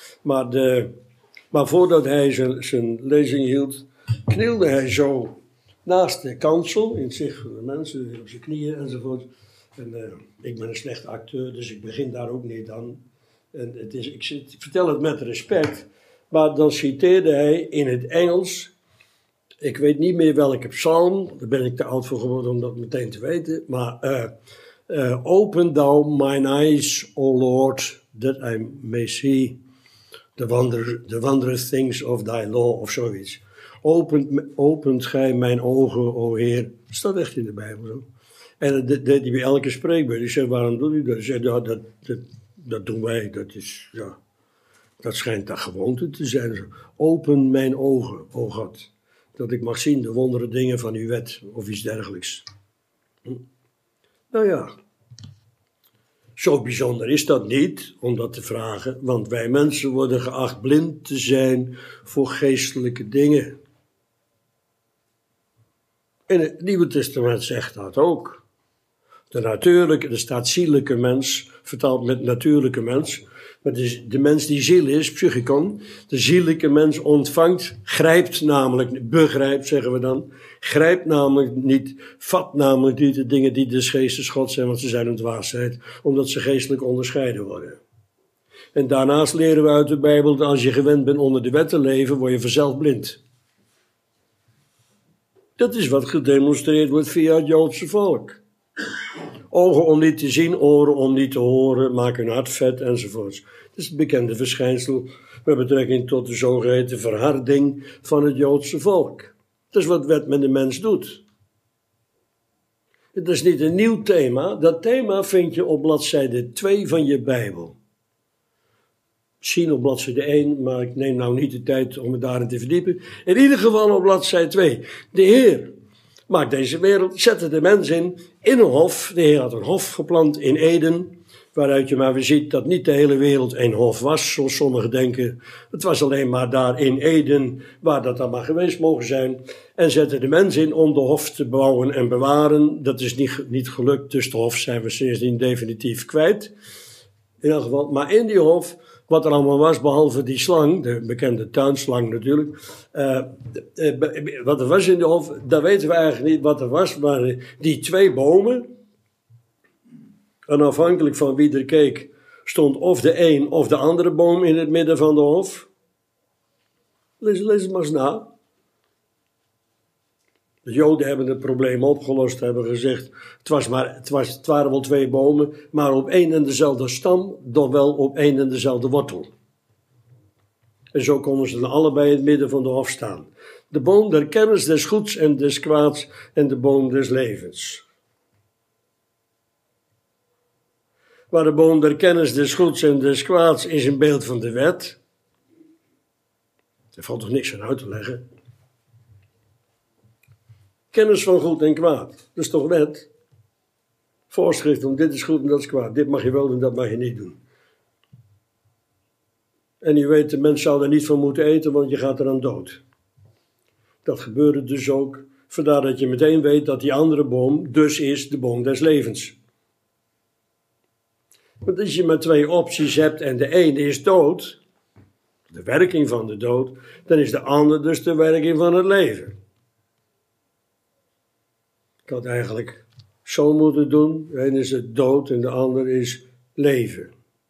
Maar voordat hij zijn lezing hield, knielde hij zo naast de kansel, in het zicht van de mensen, op zijn knieën enzovoort. En ik ben een slechte acteur, dus ik begin daar ook niet aan. En ik vertel het met respect, maar dan citeerde hij in het Engels. Ik weet niet meer welke psalm, daar ben ik te oud voor geworden om dat meteen te weten. Maar open thou mine eyes, O Lord, that I may see the wondrous things of thy law, of zoiets. Opent gij mijn ogen, o Heer. Dat staat echt in de Bijbel zo. En dat deed hij bij elke spreekbeurt. Ik zei, waarom doe je dat? Hij zei, dat doen wij, dat schijnt daar gewoonte te zijn. Open mijn ogen, o God. dat ik mag zien de wondere dingen van uw wet, of iets dergelijks. Nou ja, zo bijzonder is dat niet om dat te vragen, want wij mensen worden geacht blind te zijn voor geestelijke dingen. In het Nieuwe Testament zegt dat ook. De natuurlijke, er staat zielijke mens, vertaald met natuurlijke mens. Maar de mens die ziel is, psychikon, de zielijke mens ontvangt, grijpt namelijk, begrijpt zeggen we dan, grijpt namelijk niet, vat namelijk niet de dingen die des geestes God zijn, want ze zijn een dwaasheid, omdat ze geestelijk onderscheiden worden. En daarnaast leren we uit de Bijbel dat als je gewend bent onder de wet te leven, word je vanzelf blind. Dat is wat gedemonstreerd wordt via het Joodse volk. Ogen om niet te zien, oren om niet te horen, maken hun hart vet enzovoorts. Het is het bekende verschijnsel met betrekking tot de zogeheten verharding van het Joodse volk. Dat is wat wet met de mens doet. Het is niet een nieuw thema. Dat thema vind je op bladzijde 2 van je Bijbel. Misschien op bladzijde 1, maar ik neem nou niet de tijd om me daarin te verdiepen. In ieder geval op bladzijde 2. De Heer maakt deze wereld, zette de mens in een hof. De Heer had een hof geplant in Eden, waaruit je maar weer ziet dat niet de hele wereld een hof was, zoals sommigen denken. Het was alleen maar daar in Eden, waar dat dan maar geweest mogen zijn. En zette de mens in om de hof te bouwen en bewaren. Dat is niet gelukt, dus de hof zijn we sindsdien definitief kwijt. In elk geval, maar in die hof, wat er allemaal was, behalve die slang, de bekende tuinslang natuurlijk. Wat er was in de hof, dat weten we eigenlijk niet wat er was. Maar die 2 bomen, en afhankelijk van wie er keek, stond of de een of de andere boom in het midden van de hof. Lees het maar eens na. De Joden hebben het probleem opgelost, hebben gezegd, het waren wel 2 bomen, maar op één en dezelfde stam, dan wel op één en dezelfde wortel. En zo konden ze dan allebei in het midden van de hof staan. De boom der kennis des goeds en des kwaads en de boom des levens. Maar de boom der kennis des goeds en des kwaads is een beeld van de wet. Er valt toch niks aan uit te leggen. Kennis van goed en kwaad, dat is toch wet? Voorschrift om dit is goed en dat is kwaad. Dit mag je wel doen, dat mag je niet doen. En je weet, de mens zou er niet van moeten eten, want je gaat eraan dood. Dat gebeurde dus ook, vandaar dat je meteen weet dat die andere boom dus is de boom des levens. Want als je maar 2 opties hebt en de ene is dood, de werking van de dood, dan is de andere dus de werking van het leven. Ik had eigenlijk zo moeten doen. De ene is het dood en de ander is leven.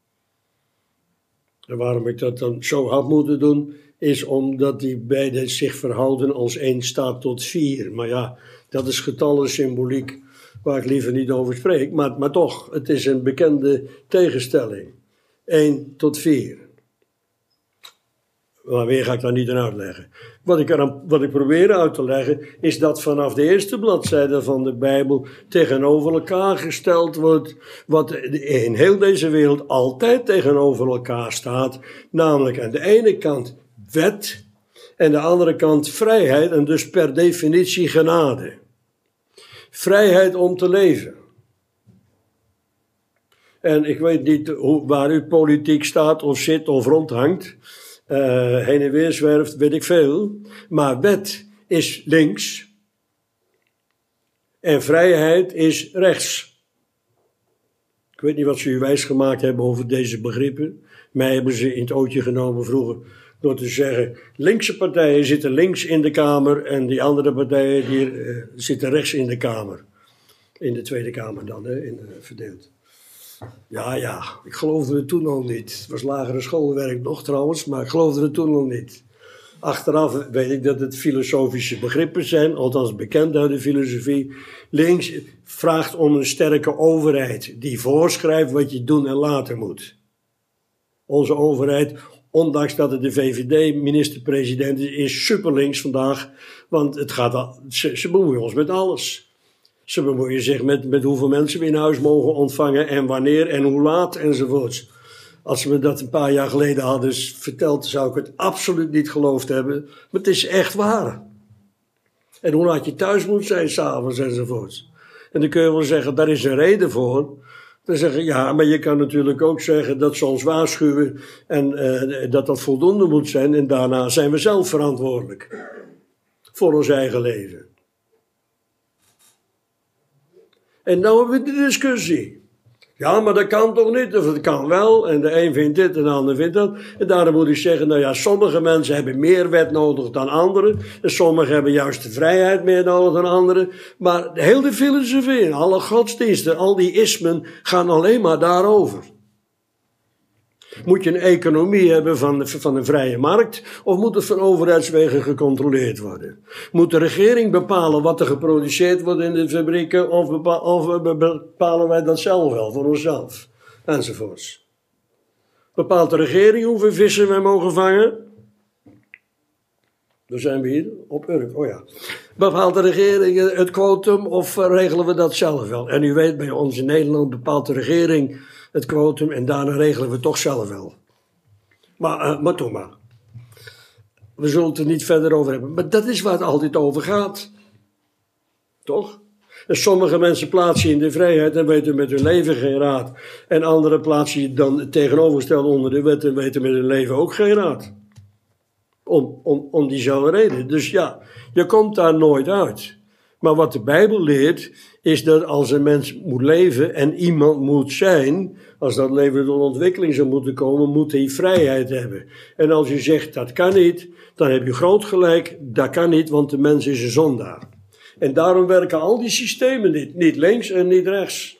En waarom ik dat dan zo had moeten doen, is omdat die beide zich verhouden als 1 staat tot 4. Maar ja, dat is getallensymboliek waar ik liever niet over spreek. Maar toch, het is een bekende tegenstelling. 1 tot 4. Maar meer ga ik daar niet aan uitleggen. Wat ik probeer uit te leggen, is dat vanaf de eerste bladzijde van de Bijbel tegenover elkaar gesteld wordt, wat in heel deze wereld altijd tegenover elkaar staat, namelijk aan de ene kant wet, en aan de andere kant vrijheid, en dus per definitie genade. Vrijheid om te leven. En ik weet niet waar uw politiek staat of zit of rondhangt, heen en weer zwerft, weet ik veel. Maar wet is links en vrijheid is rechts. Ik weet niet wat ze u wijsgemaakt hebben over deze begrippen. Mij hebben ze in het ootje genomen vroeger door te zeggen, linkse partijen zitten links in de Kamer en die andere partijen die, zitten rechts in de Kamer. In de Tweede Kamer dan, verdeeld. Ja, ik geloofde het toen al niet. Het was lagere schoolwerk nog trouwens, maar ik geloofde het toen al niet. Achteraf weet ik dat het filosofische begrippen zijn, althans bekend uit de filosofie. Links vraagt om een sterke overheid die voorschrijft wat je doen en laten moet. Onze overheid, ondanks dat het de VVD-minister-president is superlinks vandaag, want ze bemoeien ons met alles. Ze bemoeien zich met hoeveel mensen we in huis mogen ontvangen en wanneer en hoe laat enzovoorts. Als ze me dat een paar jaar geleden hadden verteld, zou ik het absoluut niet geloofd hebben. Maar het is echt waar. En hoe laat je thuis moet zijn, s'avonds enzovoort. En dan kun je wel zeggen, daar is een reden voor. Dan zeggen, ja, maar je kan natuurlijk ook zeggen dat ze ons waarschuwen en dat voldoende moet zijn. En daarna zijn we zelf verantwoordelijk voor ons eigen leven. En nou hebben we de discussie. Ja, maar dat kan toch niet? Of het kan wel. En de een vindt dit en de ander vindt dat. En daarom moet ik zeggen, nou ja, sommige mensen hebben meer wet nodig dan anderen. En sommigen hebben juist de vrijheid meer nodig dan anderen. Maar heel de filosofie, alle godsdiensten, al die ismen gaan alleen maar daarover. Moet je een economie hebben van een vrije markt, of moet het van overheidswegen gecontroleerd worden? Moet de regering bepalen wat er geproduceerd wordt in de fabrieken, of bepalen wij dat zelf wel, voor onszelf? Enzovoorts. Bepaalt de regering hoeveel vissen wij mogen vangen? Daar zijn we hier, op Urk, oh ja. Bepaalt de regering het quotum, of regelen we dat zelf wel? En u weet, bij ons in Nederland bepaalt de regering het quotum en daarna regelen we het toch zelf wel. Maar toch maar. We zullen het er niet verder over hebben. Maar dat is waar het altijd over gaat. Toch? En sommige mensen plaatsen je in de vrijheid en weten met hun leven geen raad. En anderen plaatsen je dan tegenovergesteld onder de wet en weten met hun leven ook geen raad. Om diezelfde reden. Dus ja, je komt daar nooit uit. Maar wat de Bijbel leert, is dat als een mens moet leven en iemand moet zijn, als dat leven tot ontwikkeling zou moeten komen, moet hij vrijheid hebben. En als je zegt dat kan niet, dan heb je groot gelijk, dat kan niet, want de mens is een zondaar. En daarom werken al die systemen niet links en niet rechts.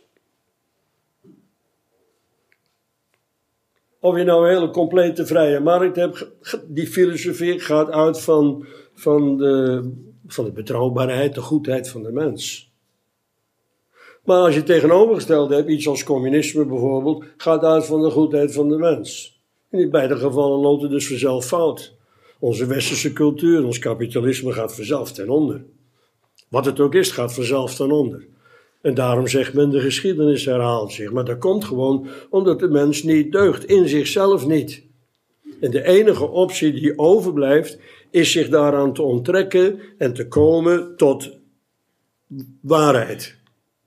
Of je nou een hele complete vrije markt hebt, die filosofie gaat uit van de betrouwbaarheid, de goedheid van de mens. Maar als je tegenovergesteld hebt, iets als communisme bijvoorbeeld, gaat uit van de goedheid van de mens. In beide gevallen loopt het dus vanzelf fout. Onze westerse cultuur, ons kapitalisme gaat vanzelf ten onder. Wat het ook is, gaat vanzelf ten onder. En daarom zegt men, de geschiedenis herhaalt zich. Maar dat komt gewoon omdat de mens niet deugt, in zichzelf niet. En de enige optie die overblijft, is zich daaraan te onttrekken en te komen tot waarheid.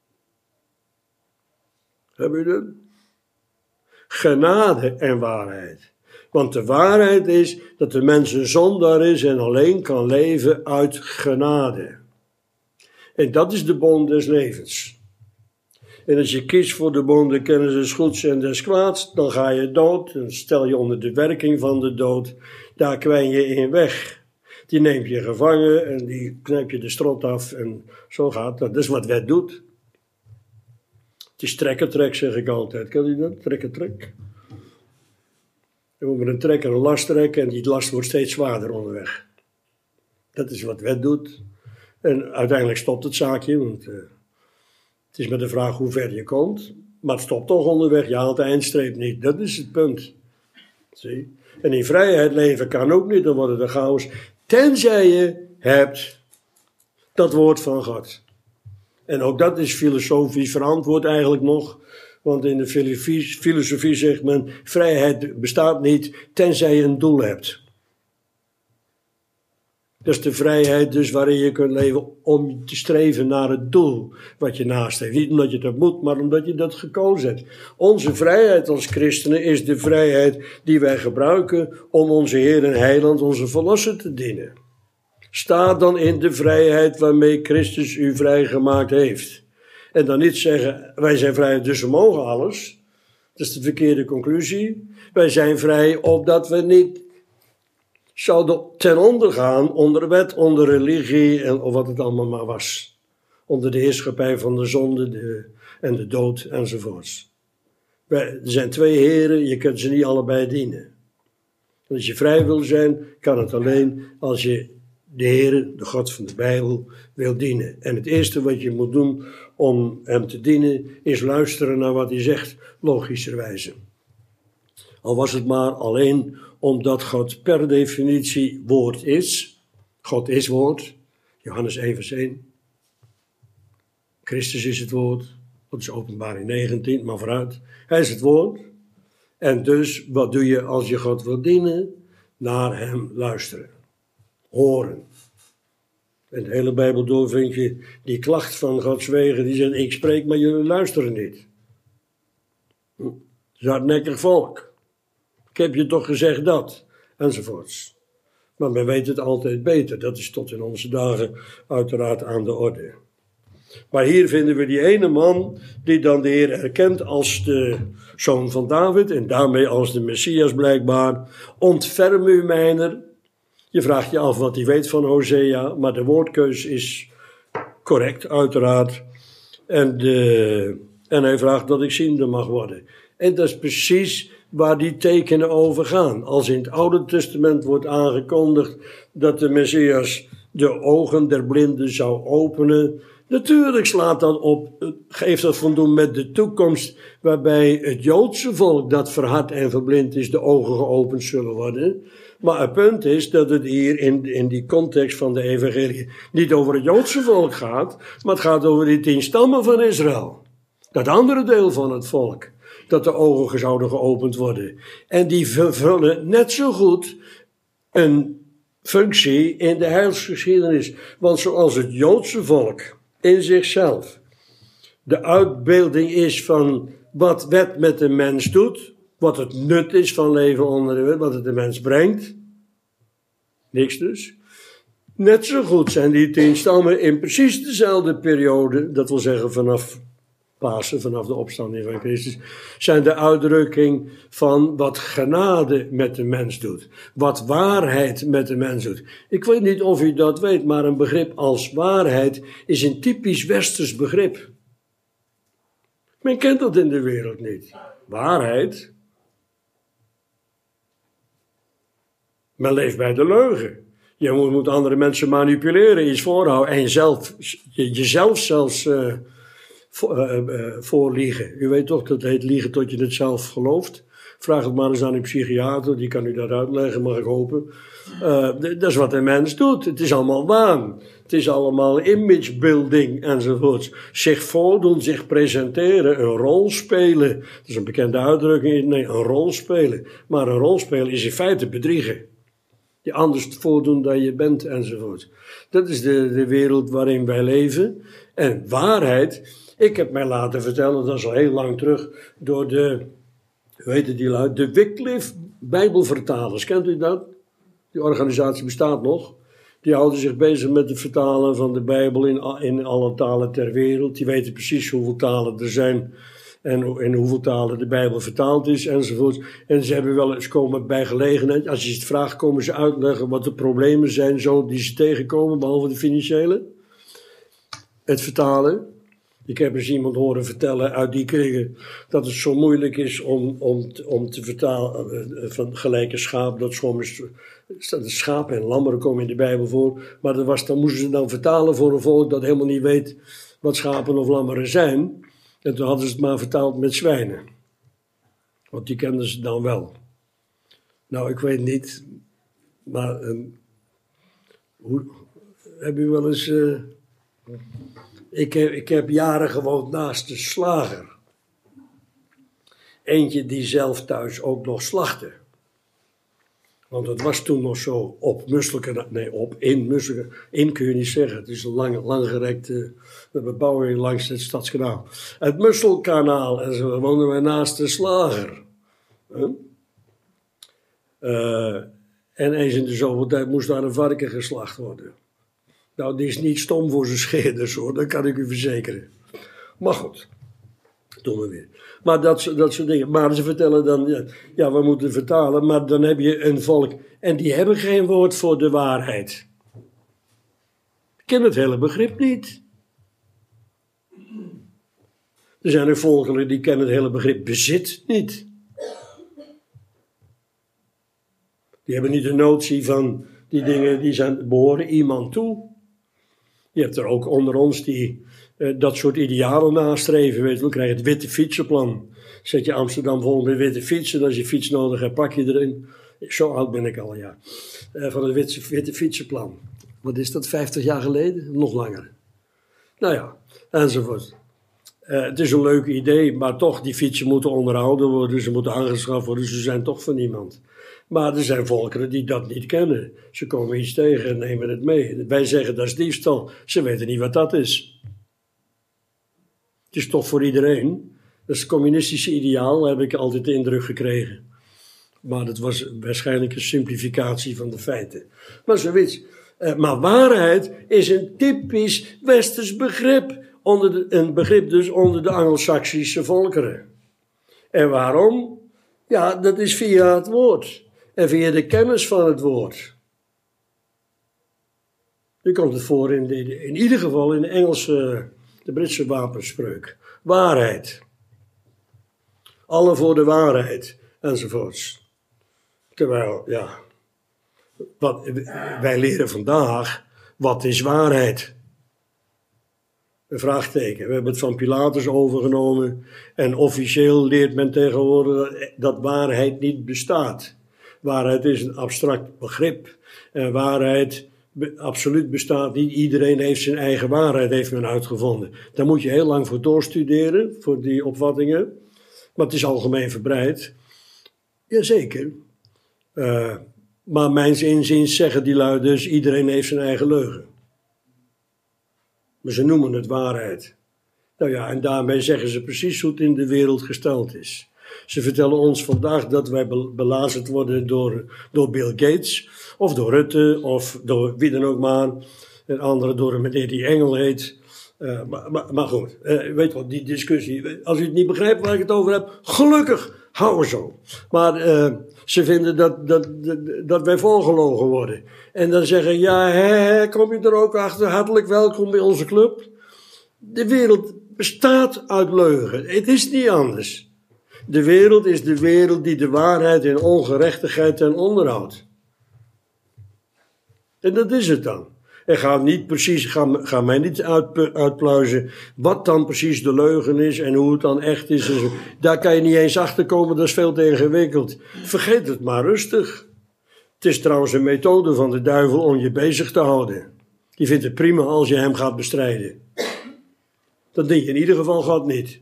Hebben jullie dat? Genade en waarheid. Want de waarheid is dat de mens een zondaar is en alleen kan leven uit genade. En dat is de bond des levens. En als je kiest voor de bond de kennis des goeds en des kwaads, dan ga je dood. Dan stel je onder de werking van de dood. Daar kwijn je in weg. Die neemt je gevangen en die knijp je de strot af en zo gaat dat. Dat is wat wet doet. Het is trekken-trek, zeg ik altijd. Ken je dat? Trekken-trek. Je moet met een trekker een last trekken en die last wordt steeds zwaarder onderweg. Dat is wat wet doet. En uiteindelijk stopt het zaakje, want het is maar de vraag hoe ver je komt. Maar het stopt toch onderweg, je haalt de eindstreep niet. Dat is het punt. Zie? En in vrijheid leven kan ook niet, dan worden de chaos. Tenzij je hebt dat woord van God. En ook dat is filosofisch verantwoord eigenlijk nog. Want in de filosofie zegt men, vrijheid bestaat niet tenzij je een doel hebt. Dat is de vrijheid dus waarin je kunt leven om te streven naar het doel wat je nastreeft. Niet omdat je dat moet, maar omdat je dat gekozen hebt. Onze vrijheid als christenen is de vrijheid die wij gebruiken om onze Heer en Heiland, onze Verlosser te dienen. Sta dan in de vrijheid waarmee Christus u vrijgemaakt heeft. En dan niet zeggen, wij zijn vrij, dus we mogen alles. Dat is de verkeerde conclusie. Wij zijn vrij opdat we niet zouden ten onder gaan onder wet, onder religie of wat het allemaal maar was. Onder de heerschappij van de zonde en de dood enzovoorts. Er zijn twee heren, je kunt ze niet allebei dienen. En als je vrij wil zijn, kan het alleen als je de Heere, de God van de Bijbel, wil dienen. En het eerste wat je moet doen om hem te dienen, is luisteren naar wat hij zegt, logischerwijze. Al was het maar alleen omdat God per definitie woord is. God is woord, Johannes 1 vers 1. Christus is het woord, dat is Openbaring 19, maar vooruit. Hij is het woord. En dus, wat doe je als je God wil dienen? Naar hem luisteren. Horen. In de hele Bijbel door vind je die klacht van Gods wegen. Die zegt, ik spreek, maar jullie luisteren niet. Het is hardnekkig volk. Ik heb je toch gezegd dat. Enzovoorts. Maar men weet het altijd beter. Dat is tot in onze dagen uiteraard aan de orde. Maar hier vinden we die ene man die dan de Heer erkent als de zoon van David. En daarmee als de Messias blijkbaar. Ontferm u mijner. Je vraagt je af wat hij weet van Hosea. Maar de woordkeus is correct uiteraard. En hij vraagt dat ik ziende mag worden. En dat is precies waar die tekenen over gaan. Als in het Oude Testament wordt aangekondigd dat de Messias de ogen der blinden zou openen. Natuurlijk slaat dat op, geeft dat van doen met de toekomst, waarbij het Joodse volk dat verhard en verblind is, de ogen geopend zullen worden. Maar het punt is dat het hier in die context van de evangelie niet over het Joodse volk gaat, maar het gaat over die 10 stammen van Israël. Dat andere deel van het volk, dat de ogen zouden geopend worden. En die vervullen net zo goed een functie in de heilsgeschiedenis. Want zoals het Joodse volk in zichzelf de uitbeelding is van wat wet met de mens doet, wat het nut is van leven onder de wet, wat het de mens brengt. Niks dus. Net zo goed zijn die 10 stammen in precies dezelfde periode, dat wil zeggen vanaf Pasen, vanaf de opstanding van Christus, zijn de uitdrukking van wat genade met de mens doet. Wat waarheid met de mens doet. Ik weet niet of u dat weet, maar een begrip als waarheid is een typisch westers begrip. Men kent dat in de wereld niet. Waarheid. Men leeft bij de leugen. Je moet andere mensen manipuleren, iets voorhouden en jezelf zelfs voorliegen. U weet toch, dat heet liegen tot je het zelf gelooft. Vraag het maar eens aan uw psychiater, die kan u dat uitleggen, mag ik hopen. Dat is wat een mens doet. Het is allemaal waan. Het is allemaal imagebuilding enzovoorts. Zich voordoen, zich presenteren, een rol spelen. Dat is een bekende uitdrukking. Nee, een rol spelen. Maar een rol spelen is in feite bedriegen. Je anders voordoen dan je bent enzovoort. Dat is de wereld waarin wij leven. En waarheid, ik heb mij laten vertellen, dat is al heel lang terug, door de Wycliffe Bijbelvertalers. Kent u dat? Die organisatie bestaat nog. Die houden zich bezig met het vertalen van de Bijbel in alle talen ter wereld. Die weten precies hoeveel talen er zijn en in hoeveel talen de Bijbel vertaald is enzovoort. En ze hebben wel eens komen bij gelegenheid, als je het vraagt, komen ze uitleggen wat de problemen zijn zo die ze tegenkomen, behalve de financiële. Het vertalen. Ik heb eens iemand horen vertellen uit die kringen dat het zo moeilijk is om te vertalen van gelijke schaap. Dat soms schapen en lammeren komen in de Bijbel voor. Maar dan moesten ze dan vertalen voor een volk dat helemaal niet weet wat schapen of lammeren zijn. En toen hadden ze het maar vertaald met zwijnen. Want die kenden ze dan wel. Nou, ik weet niet. Maar heb u wel eens... Ik heb jaren gewoond naast de slager. Eentje die zelf thuis ook nog slachtte. Want het was toen nog zo in kun je niet zeggen. Het is een langgerekte bebouwing langs het Stadskanaal. Het Musselkanaal, en zo woonden wij naast de slager. En eens in de zoveel tijd moest daar een varken geslacht worden. Nou, die is niet stom voor zijn scheerders hoor, dat kan ik u verzekeren. Maar goed, doen we weer. Maar dat soort dingen. Maar ze vertellen dan, ja, we moeten vertalen, maar dan heb je een volk en die hebben geen woord voor de waarheid. Ik ken het hele begrip niet. Er zijn er volkeren die kennen het hele begrip bezit niet. Die hebben niet de notie van die dingen die behoren iemand toe. Je hebt er ook onder ons die dat soort idealen nastreven. Weet je, we krijgen het witte fietsenplan. Zet je Amsterdam vol met witte fietsen. Als je fiets nodig hebt, pak je erin. Zo oud ben ik al, ja. Van het witte fietsenplan. Wat is dat, 50 jaar geleden? Nog langer. Nou ja, enzovoort. Het is een leuk idee, maar toch, die fietsen moeten onderhouden worden, ze moeten aangeschaft worden, ze zijn toch van niemand. Maar er zijn volkeren die dat niet kennen. Ze komen iets tegen en nemen het mee. Wij zeggen dat is diefstal, ze weten niet wat dat is. Het is toch voor iedereen. Dat is het communistische ideaal, heb ik altijd de indruk gekregen. Maar dat was waarschijnlijk een simplificatie van de feiten. Maar zoiets. Maar waarheid is een typisch westers begrip. Een begrip dus onder de Angelsaksische volkeren. En waarom? Ja, dat is via het woord. En via de kennis van het woord. Nu komt het voor in ieder geval in de Engelse, de Britse wapenspreuk. Waarheid. Alle voor de waarheid. Enzovoorts. Terwijl, ja, wij leren vandaag, wat is waarheid? Een vraagteken. We hebben het van Pilatus overgenomen en officieel leert men tegenwoordig dat waarheid niet bestaat. Waarheid is een abstract begrip en waarheid absoluut bestaat niet. Iedereen heeft zijn eigen waarheid, heeft men uitgevonden. Daar moet je heel lang voor doorstuderen, voor die opvattingen. Maar het is algemeen verbreid. Jazeker. Maar mijns inziens zeggen die lui dus, iedereen heeft zijn eigen leugen. Maar ze noemen het waarheid. Nou ja, en daarmee zeggen ze precies hoe het in de wereld gesteld is. Ze vertellen ons vandaag dat wij belazerd worden door Bill Gates, of door Rutte, of door wie dan ook maar. En anderen door een meneer die Engel heet. Maar goed, weet wat, die discussie. Als u het niet begrijpt waar ik het over heb, gelukkig, hou er zo. Maar ze vinden dat wij volgelogen worden. En dan zeggen, ja, kom je er ook achter, hartelijk welkom bij onze club. De wereld bestaat uit leugen. Het is niet anders. De wereld is de wereld die de waarheid en ongerechtigheid ten onder houdt. En dat is het dan. En ga mij niet uitpluizen wat dan precies de leugen is en hoe het dan echt is. Daar kan je niet eens achter komen, dat is veel te ingewikkeld. Vergeet het maar rustig. Het is trouwens een methode van de duivel om je bezig te houden. Die vindt het prima als je hem gaat bestrijden. Dat denk je in ieder geval God niet.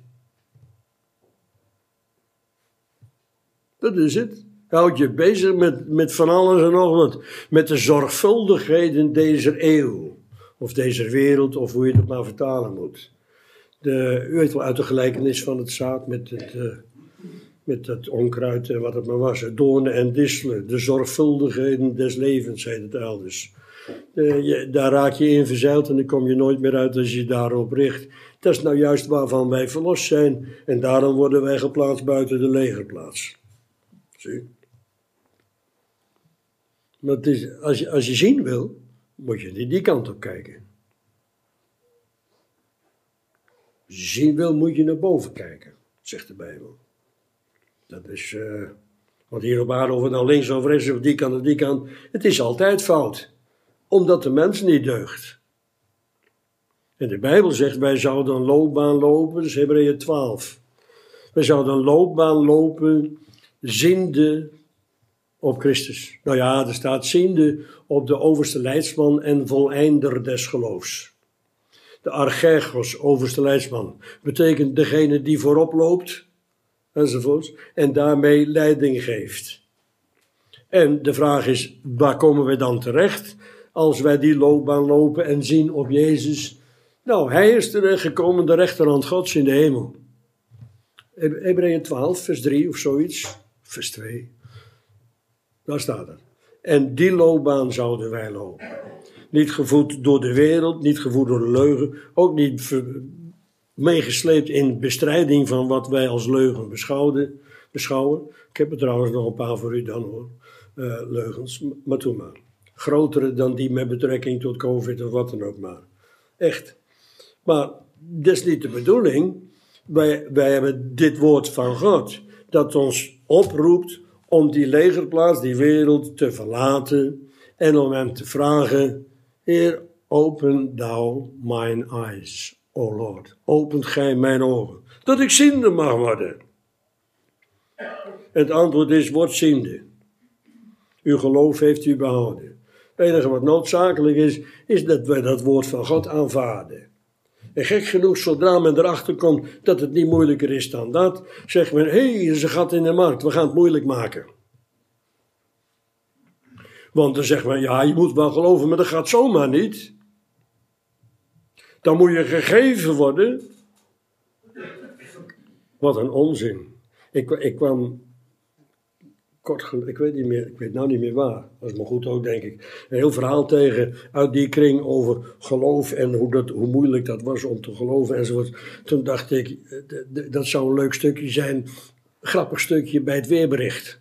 Dat is het. Houd je bezig met van alles en nog wat. Met de zorgvuldigheden deze eeuw. Of deze wereld, of hoe je het maar vertalen moet. U weet wel uit de gelijkenis van het zaad met het onkruid en wat het maar was. Doornen en distelen. De zorgvuldigheden des levens, heet het elders. Daar raak je in verzeild en dan kom je nooit meer uit als je daarop richt. Dat is nou juist waarvan wij verlost zijn. En daarom worden wij geplaatst buiten de legerplaats. Zie? Maar het is, als je zien wil, moet je die kant op kijken. Als je zien wil, moet je naar boven kijken, zegt de Bijbel. Dat is, want hier op aarde, of het nou links of rechts, of die kant, het is altijd fout. Omdat de mens niet deugt. En de Bijbel zegt, wij zouden een loopbaan lopen, dat is Hebreeën 12. Wij zouden een loopbaan lopen, ziende op Christus. Nou ja, er staat ziende op de overste leidsman en voleinder des geloofs. De archergos, overste leidsman, betekent degene die voorop loopt, enzovoorts, en daarmee leiding geeft. En de vraag is, waar komen we dan terecht als wij die loopbaan lopen en zien op Jezus? Nou, hij is terechtgekomen, de rechterhand Gods in de hemel. Hebreeën 12, vers 3 of zoiets, vers 2. Daar staat het. En die loopbaan zouden wij lopen. Niet gevoed door de wereld, niet gevoed door de leugen, ook niet meegesleept in bestrijding van wat wij als leugen beschouwen. Ik heb er trouwens nog een paar voor u dan hoor, leugens, maar doe maar. Grotere dan die met betrekking tot COVID of wat dan ook maar. Echt. Maar dat is niet de bedoeling. Wij hebben dit woord van God, dat ons oproept om die legerplaats, die wereld te verlaten en om hem te vragen, Heer, open thou mine eyes, o Lord. Opent gij mijn ogen, dat ik ziende mag worden. Het antwoord is, word ziende. Uw geloof heeft u behouden. Het enige wat noodzakelijk is dat wij dat woord van God aanvaarden. En gek genoeg, zodra men erachter komt dat het niet moeilijker is dan dat, zegt men, hé, er is een gat in de markt, we gaan het moeilijk maken. Want dan zegt men, ja, je moet wel geloven, maar dat gaat zomaar niet. Dan moet je gegeven worden. Wat een onzin. Ik kwam ik weet nou niet meer waar. Dat is maar goed ook, denk ik. Een heel verhaal tegen uit die kring over geloof en hoe moeilijk dat was om te geloven enzovoort. Toen dacht ik, dat zou een leuk stukje zijn, een grappig stukje bij het weerbericht.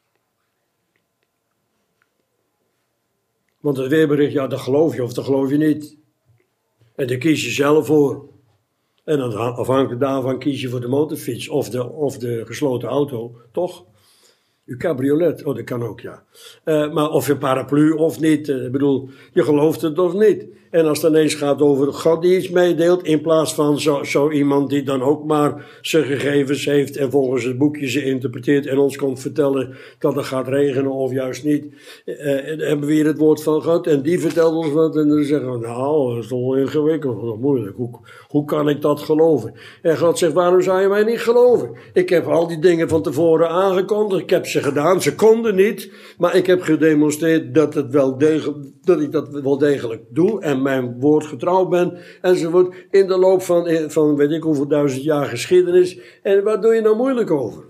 Want het weerbericht, ja, dat geloof je of dat geloof je niet. En daar kies je zelf voor. En dan afhankelijk daarvan kies je voor de motorfiets of de gesloten auto, toch? Uw cabriolet, oh dat kan ook, ja. Maar of je paraplu of niet, ik bedoel, je gelooft het of niet. En als het ineens gaat over God die iets meedeelt, in plaats van zo iemand die dan ook maar zijn gegevens heeft en volgens het boekje ze interpreteert en ons komt vertellen dat het gaat regenen of juist niet, hebben we hier het woord van God en die vertelt ons wat en dan zeggen we, nou, dat is toch wel ingewikkeld, dat is moeilijk, hoe kan ik dat geloven? En God zegt, waarom zou je mij niet geloven? Ik heb al die dingen van tevoren aangekondigd, ik heb ze gedaan, ze konden niet, maar ik heb gedemonstreerd dat ik dat wel degelijk doe en mijn woord getrouw ben, enzovoort, in de loop van weet ik hoeveel 1000 jaar geschiedenis. En waar doe je nou moeilijk over?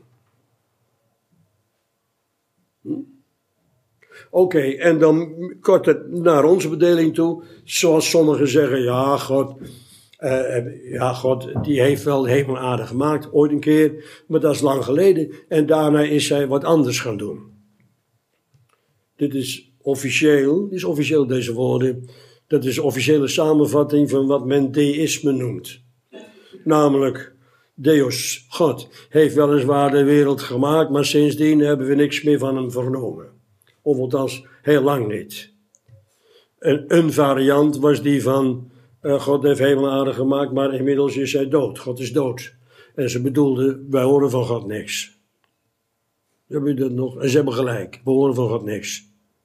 Oké, en dan kort naar onze bedeling toe, zoals sommigen zeggen, God, die heeft wel hemel en aarde gemaakt, ooit een keer, maar dat is lang geleden. En daarna is hij wat anders gaan doen. Dit is officieel deze woorden, dat is de officiële samenvatting van wat men deïsme noemt. Namelijk, Deus, God, heeft weliswaar de wereld gemaakt, maar sindsdien hebben we niks meer van hem vernomen. Of althans, heel lang niet. Een variant was die van, God heeft hemel en aarde gemaakt, maar inmiddels is hij dood. God is dood. En ze bedoelden, wij horen van God niks. Hebben jullie dat nog? En ze hebben gelijk, we horen van God niks.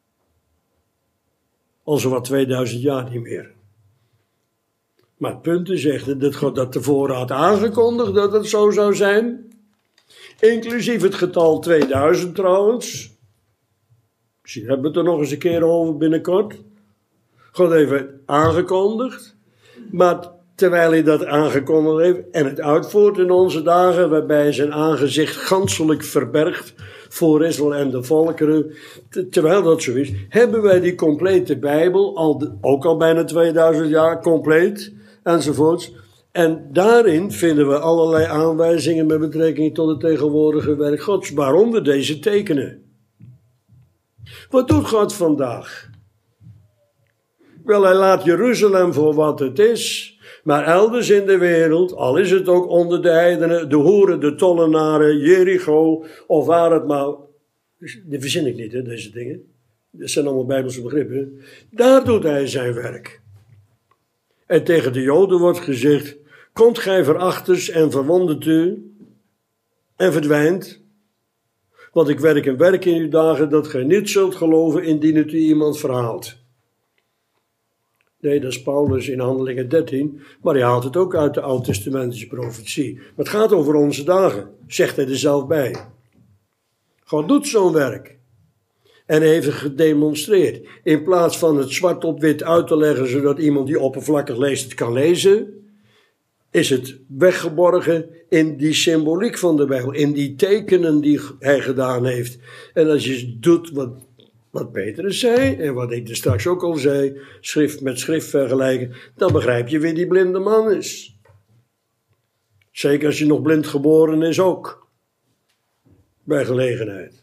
Al zowat 2000 jaar niet meer. Maar het punt is echt dat God dat tevoren had aangekondigd dat het zo zou zijn. Inclusief het getal 2000 trouwens. Misschien hebben we het er nog eens een keer over binnenkort. God heeft het aangekondigd. Maar terwijl hij dat aangekondigd heeft en het uitvoert in onze dagen, waarbij hij zijn aangezicht ganselijk verbergt voor Israël en de volkeren, terwijl dat zo is, hebben wij die complete Bijbel, ook al bijna 2000 jaar compleet, enzovoorts. En daarin vinden we allerlei aanwijzingen met betrekking tot het tegenwoordige werk Gods, waaronder deze tekenen. Wat doet God vandaag? Wel, hij laat Jeruzalem voor wat het is. Maar elders in de wereld, al is het ook onder de heidenen, de hoeren, de tollenaren, Jericho, of waar het maar... Die verzin ik niet, hè, deze dingen. Dat zijn allemaal Bijbelse begrippen. Daar doet hij zijn werk. En tegen de Joden wordt gezegd, komt gij verachters en verwondert u en verdwijnt. Want ik werk een werk in uw dagen dat gij niet zult geloven indien het u iemand verhaalt. Nee, dat is Paulus in Handelingen 13, maar hij haalt het ook uit de Oud-testamentische profetie. Maar het gaat over onze dagen, zegt hij er zelf bij. God doet zo'n werk. En hij heeft het gedemonstreerd. In plaats van het zwart op wit uit te leggen, zodat iemand die oppervlakkig leest het kan lezen, is het weggeborgen in die symboliek van de Bijbel, in die tekenen die hij gedaan heeft. En als je doet wat Petrus zei, en wat ik er straks ook al zei, schrift met schrift vergelijken, dan begrijp je wie die blinde man is. Zeker als je nog blind geboren is ook. Bij gelegenheid.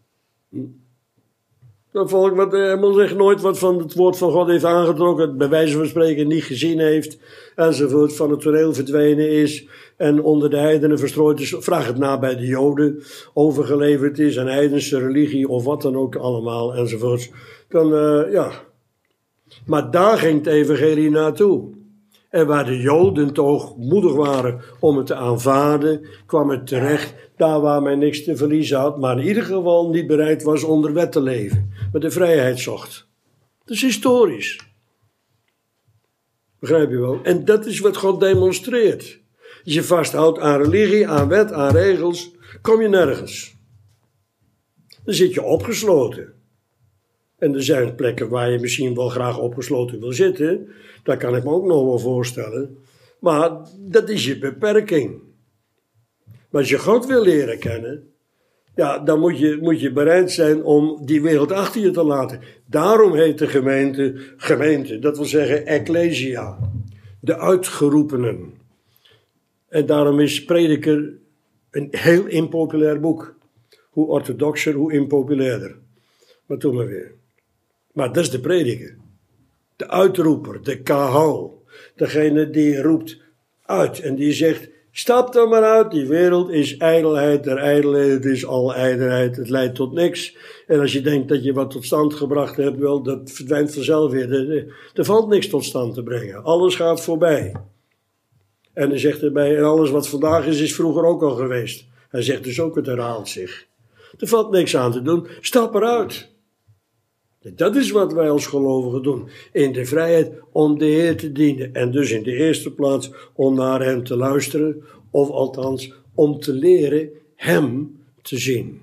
Dat volk wat helemaal zich nooit wat van het woord van God heeft aangetrokken, het bij wijze van spreken niet gezien heeft, enzovoort, van het toneel verdwenen is en onder de heidenen verstrooid is, vraag het na bij de Joden, overgeleverd is aan heidense religie of wat dan ook allemaal, enzovoort. Dan, Maar daar ging het evangelie naartoe. En waar de Joden toch moedig waren om het te aanvaarden, kwam het terecht daar waar men niks te verliezen had, maar in ieder geval niet bereid was onder wet te leven, maar de vrijheid zocht. Dat is historisch. Begrijp je wel? En dat is wat God demonstreert. Als je vasthoudt aan religie, aan wet, aan regels, kom je nergens. Dan zit je opgesloten. En er zijn plekken waar je misschien wel graag opgesloten wil zitten. Dat kan ik me ook nog wel voorstellen. Maar dat is je beperking. Maar als je God wil leren kennen, ja, dan moet je bereid zijn om die wereld achter je te laten. Daarom heet de gemeente, dat wil zeggen ecclesia, de uitgeroepenen. En daarom is Prediker een heel impopulair boek. Hoe orthodoxer, hoe impopulairder. Maar toen maar weer. Maar dat is de Prediker. De uitroeper, de kahal. Degene die roept uit en die zegt, stap er maar uit, die wereld is ijdelheid der ijdelheid, het is al ijdelheid, het leidt tot niks. En als je denkt dat je wat tot stand gebracht hebt, wel, dat verdwijnt vanzelf weer. Er valt niks tot stand te brengen, alles gaat voorbij. En hij zegt erbij, en alles wat vandaag is vroeger ook al geweest. Hij zegt dus ook, het herhaalt zich. Er valt niks aan te doen, stap eruit. Dat is wat wij als gelovigen doen. In de vrijheid om de Heer te dienen. En dus in de eerste plaats om naar hem te luisteren. Of althans om te leren hem te zien.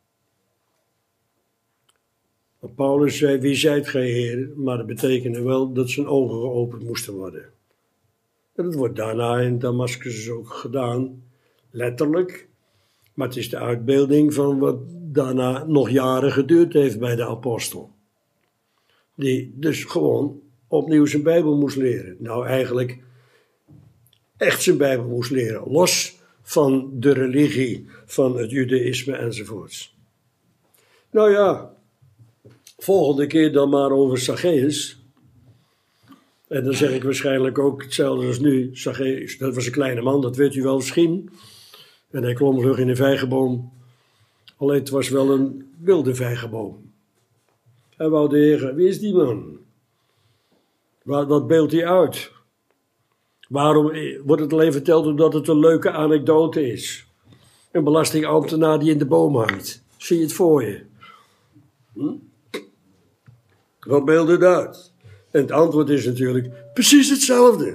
Want Paulus zei, wie zijt gij Heer? Maar dat betekende wel dat zijn ogen geopend moesten worden. En dat wordt daarna in Damascus ook gedaan. Letterlijk. Maar het is de uitbeelding van wat daarna nog jaren geduurd heeft bij de apostel. Die dus gewoon opnieuw zijn Bijbel moest leren. Nou, eigenlijk echt zijn Bijbel moest leren. Los van de religie, van het judaïsme enzovoorts. Nou ja, volgende keer dan maar over Zacchaeus. En dan zeg ik waarschijnlijk ook hetzelfde als nu. Zacchaeus, dat was een kleine man, dat weet u wel misschien. En hij klom terug in een vijgenboom. Alleen het was wel een wilde vijgenboom. Hij wou de Heer, wie is die man? Wat beeldt hij uit? Waarom wordt het alleen verteld omdat het een leuke anekdote is? Een belastingambtenaar die in de boom hangt. Zie je het voor je? Wat beeldt het uit? En het antwoord is natuurlijk precies hetzelfde.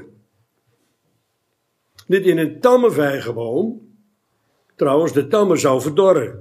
Niet in een tamme vijgenboom. Trouwens, de tamme zou verdorren.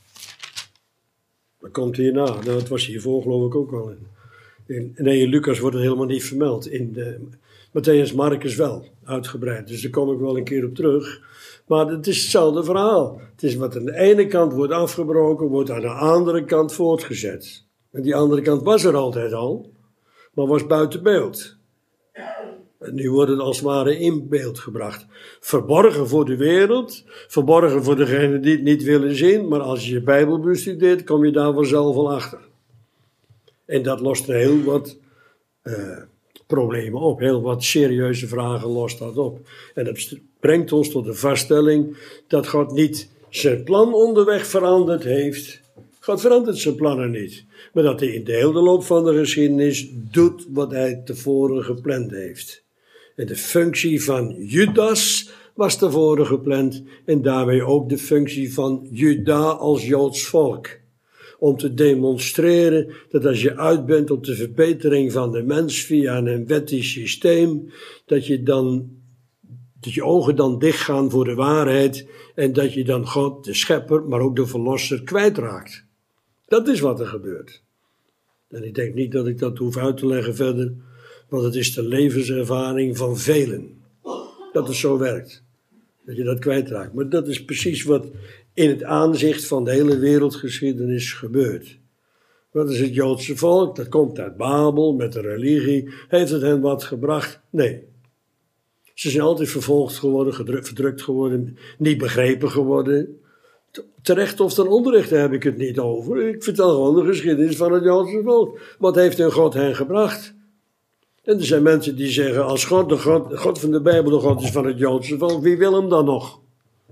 Dat komt hierna. Nou, dat was hiervoor geloof ik ook al. In Lucas wordt het helemaal niet vermeld. In Matthäus, Marcus wel, uitgebreid. Dus daar kom ik wel een keer op terug. Maar het is hetzelfde verhaal. Het is wat aan de ene kant wordt afgebroken, wordt aan de andere kant voortgezet. En die andere kant was er altijd al, maar was buiten beeld. En nu wordt het als het ware in beeld gebracht. Verborgen voor de wereld, verborgen voor degenen die het niet willen zien, maar als je je Bijbel bestudeert, kom je daar vanzelf al achter. En dat lost heel wat problemen op, heel wat serieuze vragen lost dat op. En dat brengt ons tot de vaststelling dat God niet zijn plan onderweg veranderd heeft. God verandert zijn plannen niet, maar dat hij in de hele loop van de geschiedenis doet wat hij tevoren gepland heeft. En de functie van Judas was tevoren gepland en daarmee ook de functie van Juda als Joods volk. Om te demonstreren dat als je uit bent op de verbetering van de mens via een wettisch systeem, dat je ogen dan dichtgaan voor de waarheid en dat je dan God, de schepper, maar ook de verlosser kwijtraakt. Dat is wat er gebeurt. En ik denk niet dat ik dat hoef uit te leggen verder, want het is de levenservaring van velen. Dat het zo werkt. Dat je dat kwijtraakt. Maar dat is precies wat in het aanzicht van de hele wereldgeschiedenis gebeurt. Wat is het Joodse volk? Dat komt uit Babel met de religie. Heeft het hen wat gebracht? Nee. Ze zijn altijd vervolgd geworden, verdrukt geworden, niet begrepen geworden. Terecht of ten onrechte heb ik het niet over. Ik vertel gewoon de geschiedenis van het Joodse volk. Wat heeft hun God hen gebracht? En er zijn mensen die zeggen, als God, de God van de Bijbel, de God is van het Joodse volk, wie wil hem dan nog?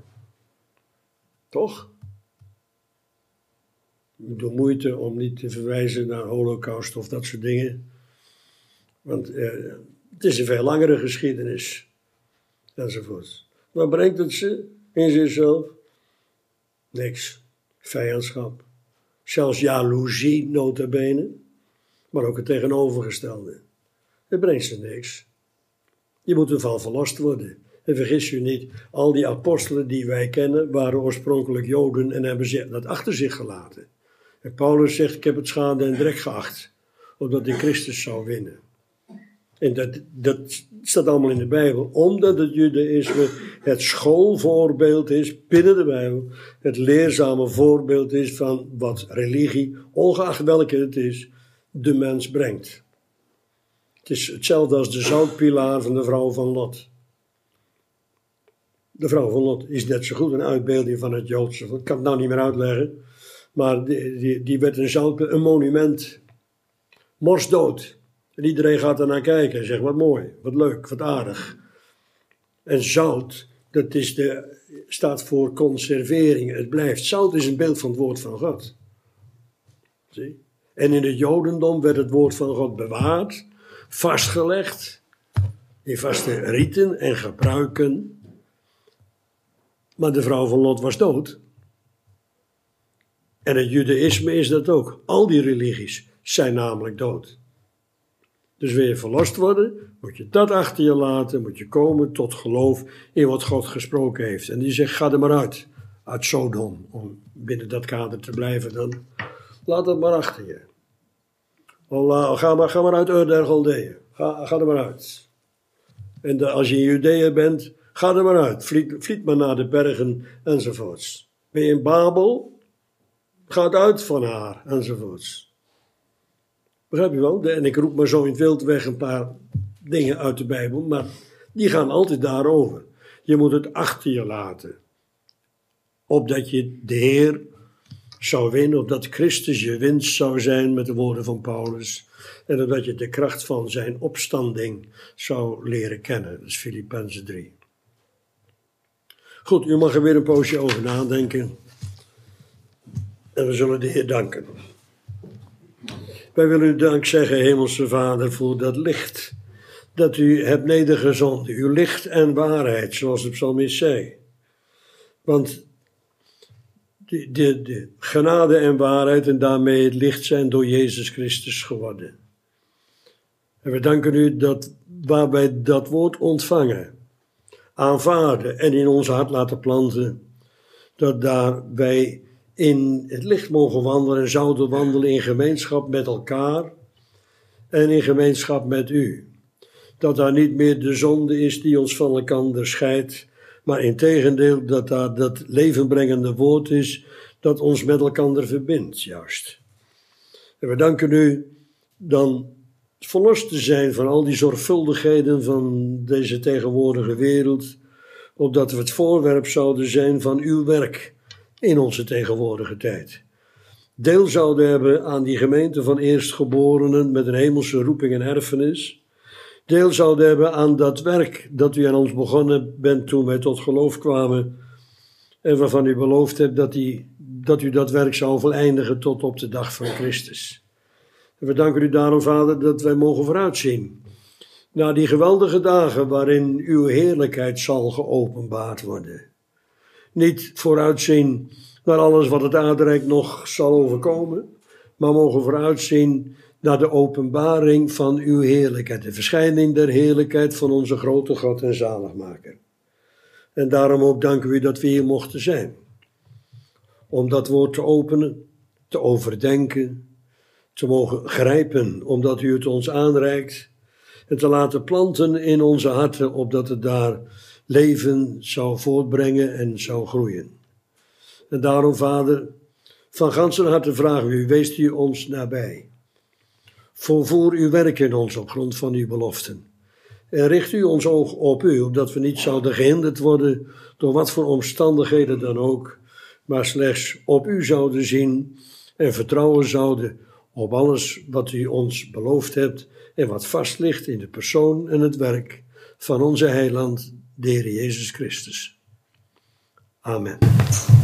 Toch? Ik doe moeite om niet te verwijzen naar Holocaust of dat soort dingen. Want het is een veel langere geschiedenis. Enzovoort. Wat brengt het ze in zichzelf? Niks. Vijandschap. Zelfs jaloezie, nota bene. Maar ook het tegenovergestelde. Het brengt ze niks. Je moet ervan verlost worden. En vergis je niet, al die apostelen die wij kennen waren oorspronkelijk Joden en hebben ze dat achter zich gelaten. En Paulus zegt, ik heb het schade en drek geacht, opdat ik Christus zou winnen. En dat staat allemaal in de Bijbel, omdat het Judaïsme het schoolvoorbeeld is binnen de Bijbel, het leerzame voorbeeld is van wat religie, ongeacht welke het is, de mens brengt. Het is hetzelfde als de zoutpilaar van de vrouw van Lot. De vrouw van Lot is net zo goed een uitbeelding van het Joodse. Ik kan het nou niet meer uitleggen. Maar die werd een monument. Morsdood. En iedereen gaat er naar kijken en zegt, wat mooi, wat leuk, wat aardig. En zout, dat staat voor conservering. Het blijft. Zout is een beeld van het woord van God. Zie? En in het Jodendom werd het woord van God bewaard, vastgelegd, in vaste riten en gebruiken. Maar de vrouw van Lot was dood. En het Judaïsme is dat ook. Al die religies zijn namelijk dood. Dus wil je verlost worden, moet je dat achter je laten, moet je komen tot geloof in wat God gesproken heeft. En die zegt, ga er maar uit Sodom, om binnen dat kader te blijven dan. Laat het maar achter je. Ga maar uit Ur der Galdeeën. Ga er maar uit. En als je in Judea bent, ga er maar uit. Vlieg maar naar de bergen enzovoorts. Ben je in Babel? Ga uit van haar enzovoorts. Begrijp je wel? En ik roep maar zo in het wild weg een paar dingen uit de Bijbel, maar die gaan altijd daarover. Je moet het achter je laten. Opdat je de Heer zou winnen, opdat Christus je winst zou zijn met de woorden van Paulus. En opdat je de kracht van zijn opstanding zou leren kennen. Dat is Filippenzen 3. Goed, u mag er weer een poosje over nadenken. En we zullen de Heer danken. Wij willen u dank zeggen, Hemelse Vader, voor dat licht dat u hebt nedergezonden. Uw licht en waarheid, zoals de psalmist zei. Want de genade en waarheid en daarmee het licht zijn door Jezus Christus geworden. En we danken u dat waar wij dat woord ontvangen, aanvaarden en in ons hart laten planten, dat daar wij in het licht mogen wandelen en zouden wandelen in gemeenschap met elkaar en in gemeenschap met u. Dat daar niet meer de zonde is die ons van elkaar scheidt, maar integendeel dat daar dat levenbrengende woord is dat ons met elkaar verbindt, juist. En we danken u dan verlost te zijn van al die zorgvuldigheden van deze tegenwoordige wereld, opdat we het voorwerp zouden zijn van uw werk in onze tegenwoordige tijd. Deel zouden hebben aan die gemeente van eerstgeborenen met een hemelse roeping en erfenis. Deel zouden hebben aan dat werk dat u aan ons begonnen bent toen wij tot geloof kwamen. En waarvan u beloofd hebt dat u dat werk zou voleindigen tot op de dag van Christus. En we danken u daarom, Vader, dat wij mogen vooruitzien naar die geweldige dagen waarin uw heerlijkheid zal geopenbaard worden. Niet vooruitzien naar alles wat het aardrijk nog zal overkomen, maar mogen vooruitzien naar de openbaring van uw heerlijkheid, de verschijning der heerlijkheid van onze grote God en zaligmaker. En daarom ook danken we u dat we hier mochten zijn, om dat woord te openen, te overdenken, te mogen grijpen, omdat u het ons aanreikt, en te laten planten in onze harten, opdat het daar leven zou voortbrengen en zou groeien. En daarom, Vader, van ganser harte vragen we u, wees u ons nabij. Volvoer uw werk in ons op grond van uw beloften. En richt u ons oog op u, opdat we niet zouden gehinderd worden door wat voor omstandigheden dan ook, maar slechts op u zouden zien en vertrouwen zouden op alles wat u ons beloofd hebt en wat vast ligt in de persoon en het werk van onze heiland, de Heer Jezus Christus. Amen.